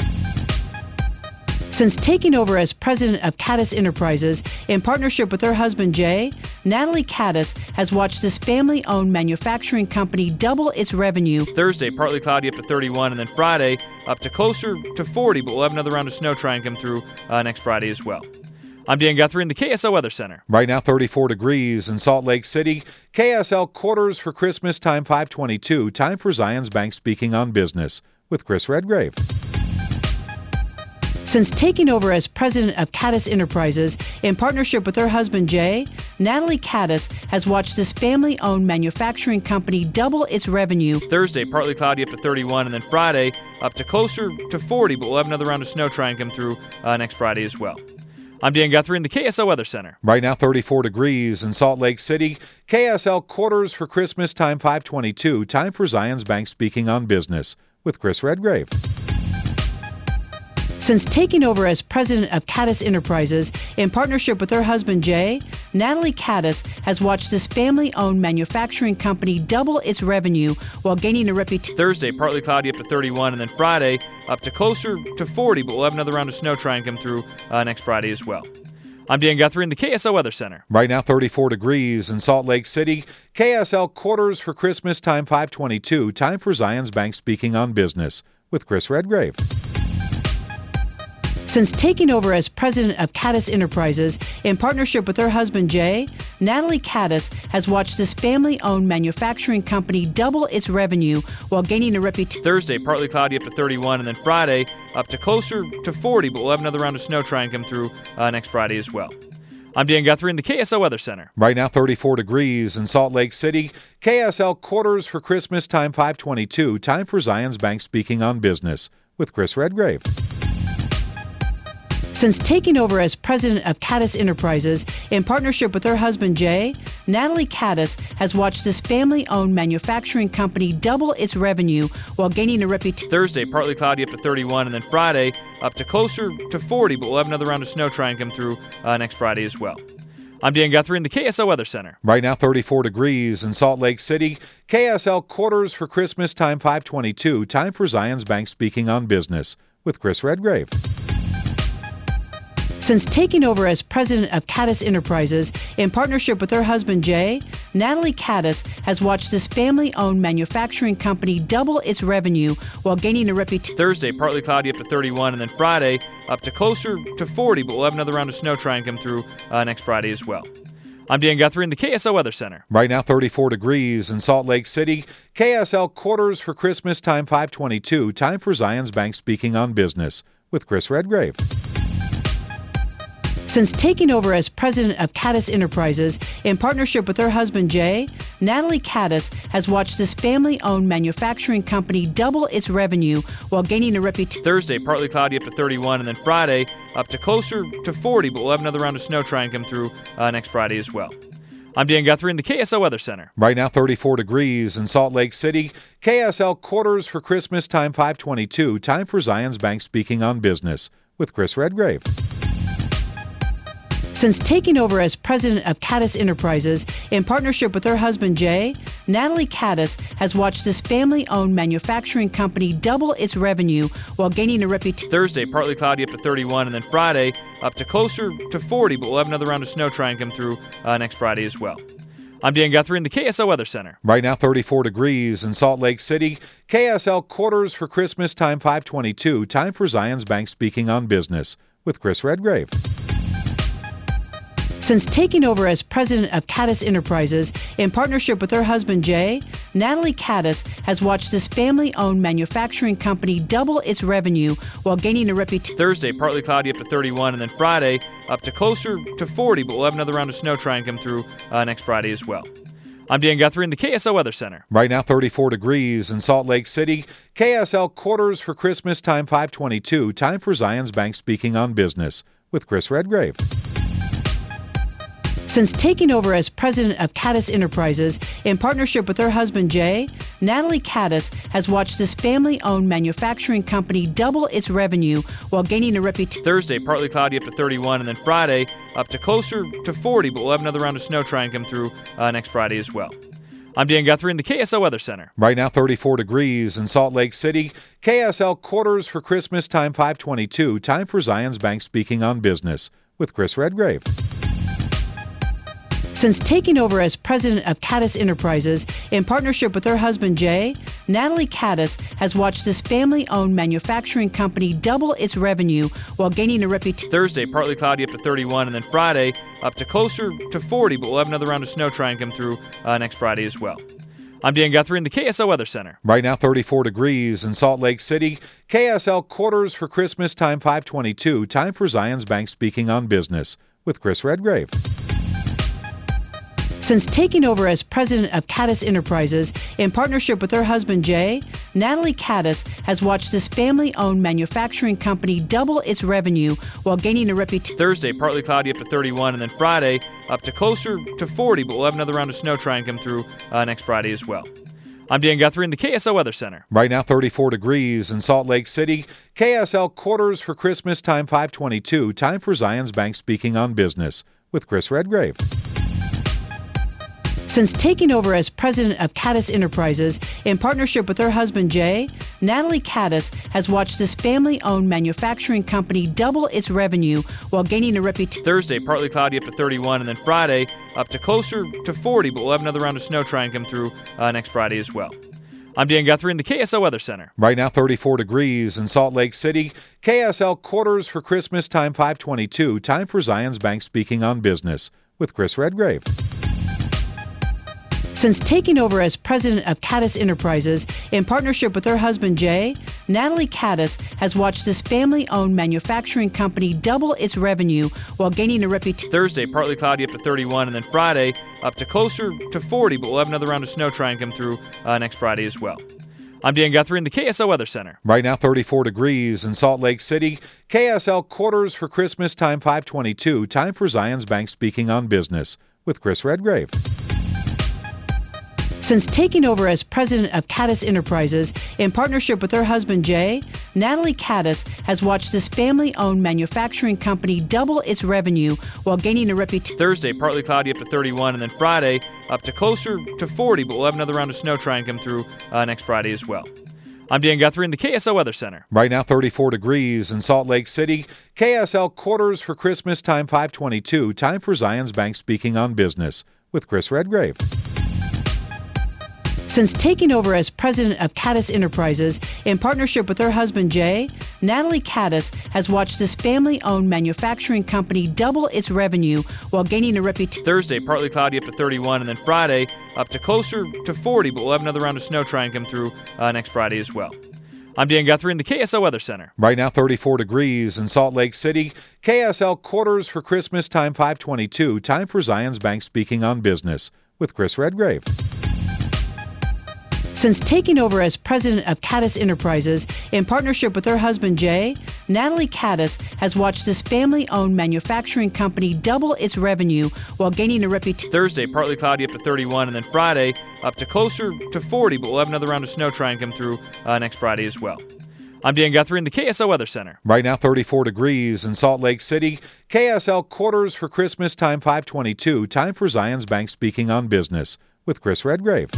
Since taking over as president of Caddis Enterprises, in partnership with her husband Jay, Natalie Caddis has watched this family-owned manufacturing company double its revenue. Thursday, partly cloudy up to 31, and then Friday up to closer to 40, but we'll have another round of snow try and come through next Friday as well. I'm Dan Guthrie in the KSL Weather Center. Right now, 34 degrees in Salt Lake City. KSL quarters for Christmas time, 5:22. Time for Zions Bank Speaking on Business with Chris Redgrave. Since taking over as president of Caddis Enterprises, in partnership with her husband Jay, Natalie Caddis has watched this family-owned manufacturing company double its revenue. Thursday, partly cloudy up to 31, and then Friday up to closer to 40, but we'll have another round of snow try and come through next Friday as well. I'm Dan Guthrie in the KSL Weather Center. Right now, 34 degrees in Salt Lake City. KSL quarters for Christmas time, 5:22. Time for Zions Bank Speaking on Business with Chris Redgrave. Since taking over as president of Caddis Enterprises, in partnership with her husband Jay, Natalie Caddis has watched this family-owned manufacturing company double its revenue while gaining a reputation. Thursday, partly cloudy up to 31, and then Friday up to closer to 40, but we'll have another round of snow try and come through next Friday as well. I'm Dan Guthrie in the KSL Weather Center. Right now, 34 degrees in Salt Lake City. KSL quarters for Christmas time, 5:22. Time for Zions Bank Speaking on Business with Chris Redgrave. Since taking over as president of Caddis Enterprises, in partnership with her husband Jay, Natalie Caddis has watched this family-owned manufacturing company double its revenue while gaining a reputation. Thursday, partly cloudy up to 31, and then Friday up to closer to 40, but we'll have another round of snow try and come through next Friday as well. I'm Dan Guthrie in the KSL Weather Center. Right now, 34 degrees in Salt Lake City. KSL quarters for Christmas time, 5:22. Time for Zions Bank Speaking on Business with Chris Redgrave. Since taking over as president of Caddis Enterprises in partnership with her husband Jay, Natalie Caddis has watched this family-owned manufacturing company double its revenue while gaining a reputation. Thursday, partly cloudy up to 31, and then Friday up to closer to 40, but we'll have another round of snow try and come through next Friday as well. I'm Dan Guthrie in the KSL Weather Center. Right now, 34 degrees in Salt Lake City. KSL quarters for Christmas time, 5:22. Time for Zions Bank Speaking on Business with Chris Redgrave. Since taking over as president of Caddis Enterprises in partnership with her husband Jay, Natalie Caddis has watched this family-owned manufacturing company double its revenue while gaining a reputation. Thursday, partly cloudy up to 31, and then Friday up to closer to 40, but we'll have another round of snow try and come through next Friday as well. I'm Dan Guthrie in the KSL Weather Center. Right now, 34 degrees in Salt Lake City. KSL quarters for Christmas time, 5:22. Time for Zions Bank Speaking on Business with Chris Redgrave. Since taking over as president of Caddis Enterprises in partnership with her husband Jay, Natalie Caddis has watched this family-owned manufacturing company double its revenue while gaining a reputation. Thursday, partly cloudy up to 31, and then Friday up to closer to 40, but we'll have another round of snow try and come through next Friday as well. I'm Dan Guthrie in the KSL Weather Center. Right now, 34 degrees in Salt Lake City. KSL quarters for Christmas time, 5:22. Time for Zions Bank Speaking on Business with Chris Redgrave. Since taking over as president of Caddis Enterprises in partnership with her husband Jay, Natalie Caddis has watched this family-owned manufacturing company double its revenue while gaining a reputation. Thursday, partly cloudy up to 31, and then Friday up to closer to 40, but we'll have another round of snow try and come through next Friday as well. I'm Dan Guthrie in the KSL Weather Center. Right now, 34 degrees in Salt Lake City. KSL quarters for Christmas time, 5:22. Time for Zions Bank Speaking on Business with Chris Redgrave. Since taking over as president of Caddis Enterprises in partnership with her husband Jay, Natalie Caddis has watched this family-owned manufacturing company double its revenue while gaining a reputation. Thursday, partly cloudy up to 31, and then Friday up to closer to 40, but we'll have another round of snow try and come through next Friday as well. I'm Dan Guthrie in the KSL Weather Center. Right now, 34 degrees in Salt Lake City. KSL quarters for Christmas time, 5:22. Time for Zions Bank Speaking on Business with Chris Redgrave. Since taking over as president of Caddis Enterprises in partnership with her husband Jay, Natalie Caddis has watched this family-owned manufacturing company double its revenue while gaining a reputation. Thursday, partly cloudy up to 31, and then Friday up to closer to 40, but we'll have another round of snow try and come through next Friday as well. I'm Dan Guthrie in the KSL Weather Center. Right now, 34 degrees in Salt Lake City. KSL quarters for Christmas time, 5:22. Time for Zions Bank Speaking on Business with Chris Redgrave. Since taking over as president of Caddis Enterprises in partnership with her husband Jay, Natalie Caddis has watched this family-owned manufacturing company double its revenue while gaining a reputation. Thursday, partly cloudy up to 31, and then Friday up to closer to 40, but we'll have another round of snow try and come through next Friday as well. I'm Dan Guthrie in the KSL Weather Center. Right now, 34 degrees in Salt Lake City. KSL quarters for Christmas time, 5:22. Time for Zions Bank Speaking on Business with Chris Redgrave. Since taking over as president of Caddis Enterprises in partnership with her husband Jay, Natalie Caddis has watched this family-owned manufacturing company double its revenue while gaining a reputation. Thursday, partly cloudy up to 31, and then Friday up to closer to 40, but we'll have another round of snow try and come through next Friday as well. I'm Dan Guthrie in the KSL Weather Center. Right now, 34 degrees in Salt Lake City. KSL quarters for Christmas time, 5:22. Time for Zions Bank Speaking on Business with Chris Redgrave. Since taking over as president of Caddis Enterprises in partnership with her husband Jay, Natalie Caddis has watched this family-owned manufacturing company double its revenue while gaining a reputation. Thursday, partly cloudy up to 31, and then Friday up to closer to 40, but we'll have another round of snow try and come through next Friday as well. I'm Dan Guthrie in the KSL Weather Center. Right now, 34 degrees in Salt Lake City. KSL quarters for Christmas time, 5:22. Time for Zions Bank Speaking on Business with Chris Redgrave. Since taking over as president of Caddis Enterprises in partnership with her husband Jay, Natalie Caddis has watched this family-owned manufacturing company double its revenue while gaining a reputation. Thursday, partly cloudy up to 31, and then Friday up to closer to 40, but we'll have another round of snow try and come through next Friday as well. I'm Dan Guthrie in the KSL Weather Center. Right now, 34 degrees in Salt Lake City. KSL quarters for Christmas time, 522. Time for Zions Bank speaking on business with Chris Redgrave. Since taking over as president of Caddis Enterprises in partnership with her husband Jay, Natalie Caddis has watched this family-owned manufacturing company double its revenue while gaining a reputation. Thursday, partly cloudy up to 31, and then Friday up to closer to 40, but we'll have another round of snow try and come through next Friday as well. I'm Dan Guthrie in the KSL Weather Center. Right now, 34 degrees in Salt Lake City. KSL quarters for Christmas time, 522. Time for Zions Bank speaking on business with Chris Redgrave. Since taking over as president of Caddis Enterprises in partnership with her husband Jay, Natalie Caddis has watched this family-owned manufacturing company double its revenue while gaining a reputation. Thursday, partly cloudy up to 31, and then Friday up to closer to 40, but we'll have another round of snow try and come through next Friday as well. I'm Dan Guthrie in the KSL Weather Center. Right now, 34 degrees in Salt Lake City. KSL quarters for Christmas time, 522. Time for Zions Bank speaking on business with Chris Redgrave. Since taking over as president of Caddis Enterprises in partnership with her husband Jay, Natalie Caddis has watched this family-owned manufacturing company double its revenue while gaining a reputation. Thursday, partly cloudy up to 31, and then Friday up to closer to 40, but we'll have another round of snow try and come through next Friday as well. I'm Dan Guthrie in the KSL Weather Center. Right now, 34 degrees in Salt Lake City. KSL quarters for Christmas time, 522. Time for Zions Bank speaking on business with Chris Redgrave.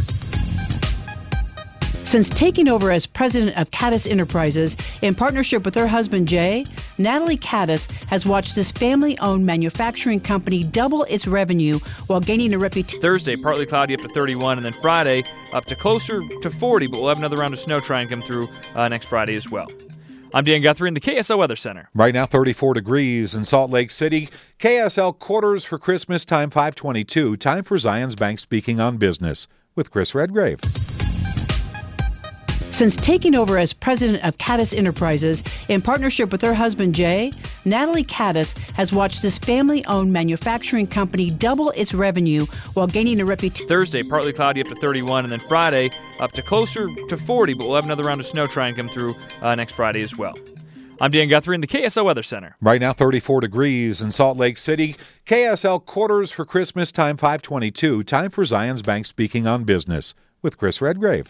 Since taking over as president of Caddis Enterprises in partnership with her husband Jay, Natalie Caddis has watched this family-owned manufacturing company double its revenue while gaining a reputation. Thursday, partly cloudy up to 31, and then Friday up to closer to 40, but we'll have another round of snow try and come through next Friday as well. I'm Dan Guthrie in the KSL Weather Center. Right now, 34 degrees in Salt Lake City. KSL quarters for Christmas time, 522. Time for Zions Bank speaking on business with Chris Redgrave. Since taking over as president of Caddis Enterprises in partnership with her husband Jay, Natalie Caddis has watched this family-owned manufacturing company double its revenue while gaining a reputation. Thursday, partly cloudy up to 31, and then Friday up to closer to 40, but we'll have another round of snow try and come through next Friday as well. I'm Dan Guthrie in the KSL Weather Center. Right now, 34 degrees in Salt Lake City. KSL quarters for Christmas time, 522. Time for Zions Bank speaking on business with Chris Redgrave.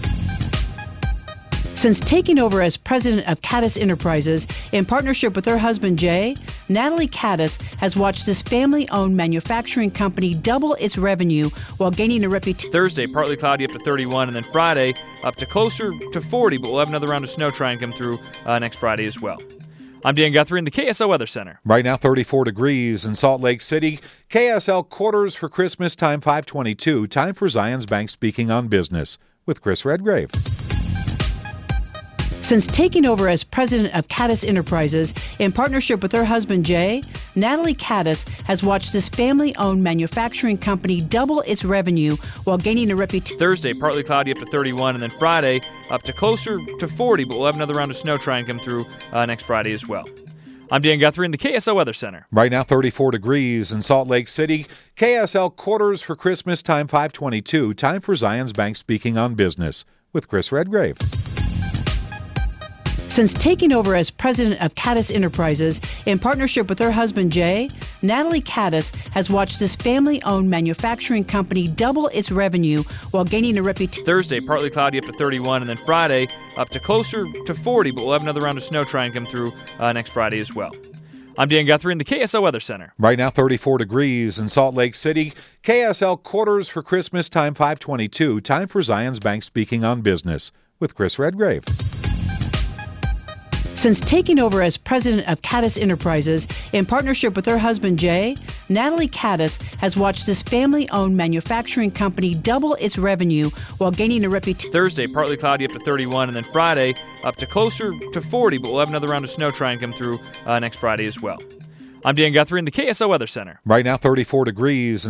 Since taking over as president of Caddis Enterprises in partnership with her husband Jay, Natalie Caddis has watched this family-owned manufacturing company double its revenue while gaining a reputation. Thursday, partly cloudy up to 31, and then Friday up to closer to 40, but we'll have another round of snow try and come through next Friday as well. I'm Dan Guthrie in the KSL Weather Center. Right now, 34 degrees in Salt Lake City. KSL quarters for Christmas time, 522. Time for Zions Bank speaking on business with Chris Redgrave. Since taking over as president of Caddis Enterprises in partnership with her husband Jay, Natalie Caddis has watched this family-owned manufacturing company double its revenue while gaining a reputation. Thursday, partly cloudy up to 31, and then Friday up to closer to 40, but we'll have another round of snow try and come through next Friday as well. I'm Dan Guthrie in the KSL Weather Center. Right now, 34 degrees in Salt Lake City. KSL quarters for Christmas time, 522. Time for Zions Bank speaking on business with Chris Redgrave. Since taking over as president of Caddis Enterprises in partnership with her husband Jay, Natalie Caddis has watched this family-owned manufacturing company double its revenue while gaining a reputation. Thursday, partly cloudy up to 31, and then Friday up to closer to 40, but we'll have another round of snow try and come through next Friday as well. I'm Dan Guthrie in the KSL Weather Center. Right now, 34 degrees in Salt Lake City. KSL quarters for Christmas time, 522. Time for Zions Bank speaking on business with Chris Redgrave. Since taking over as president of Caddis Enterprises in partnership with her husband Jay, Natalie Caddis has watched this family-owned manufacturing company double its revenue while gaining a reputation. Thursday, partly cloudy up to 31, and then Friday up to closer to 40, but we'll have another round of snow try and come through next Friday as well. I'm Dan Guthrie in the KSL Weather Center. Right now, 34 degrees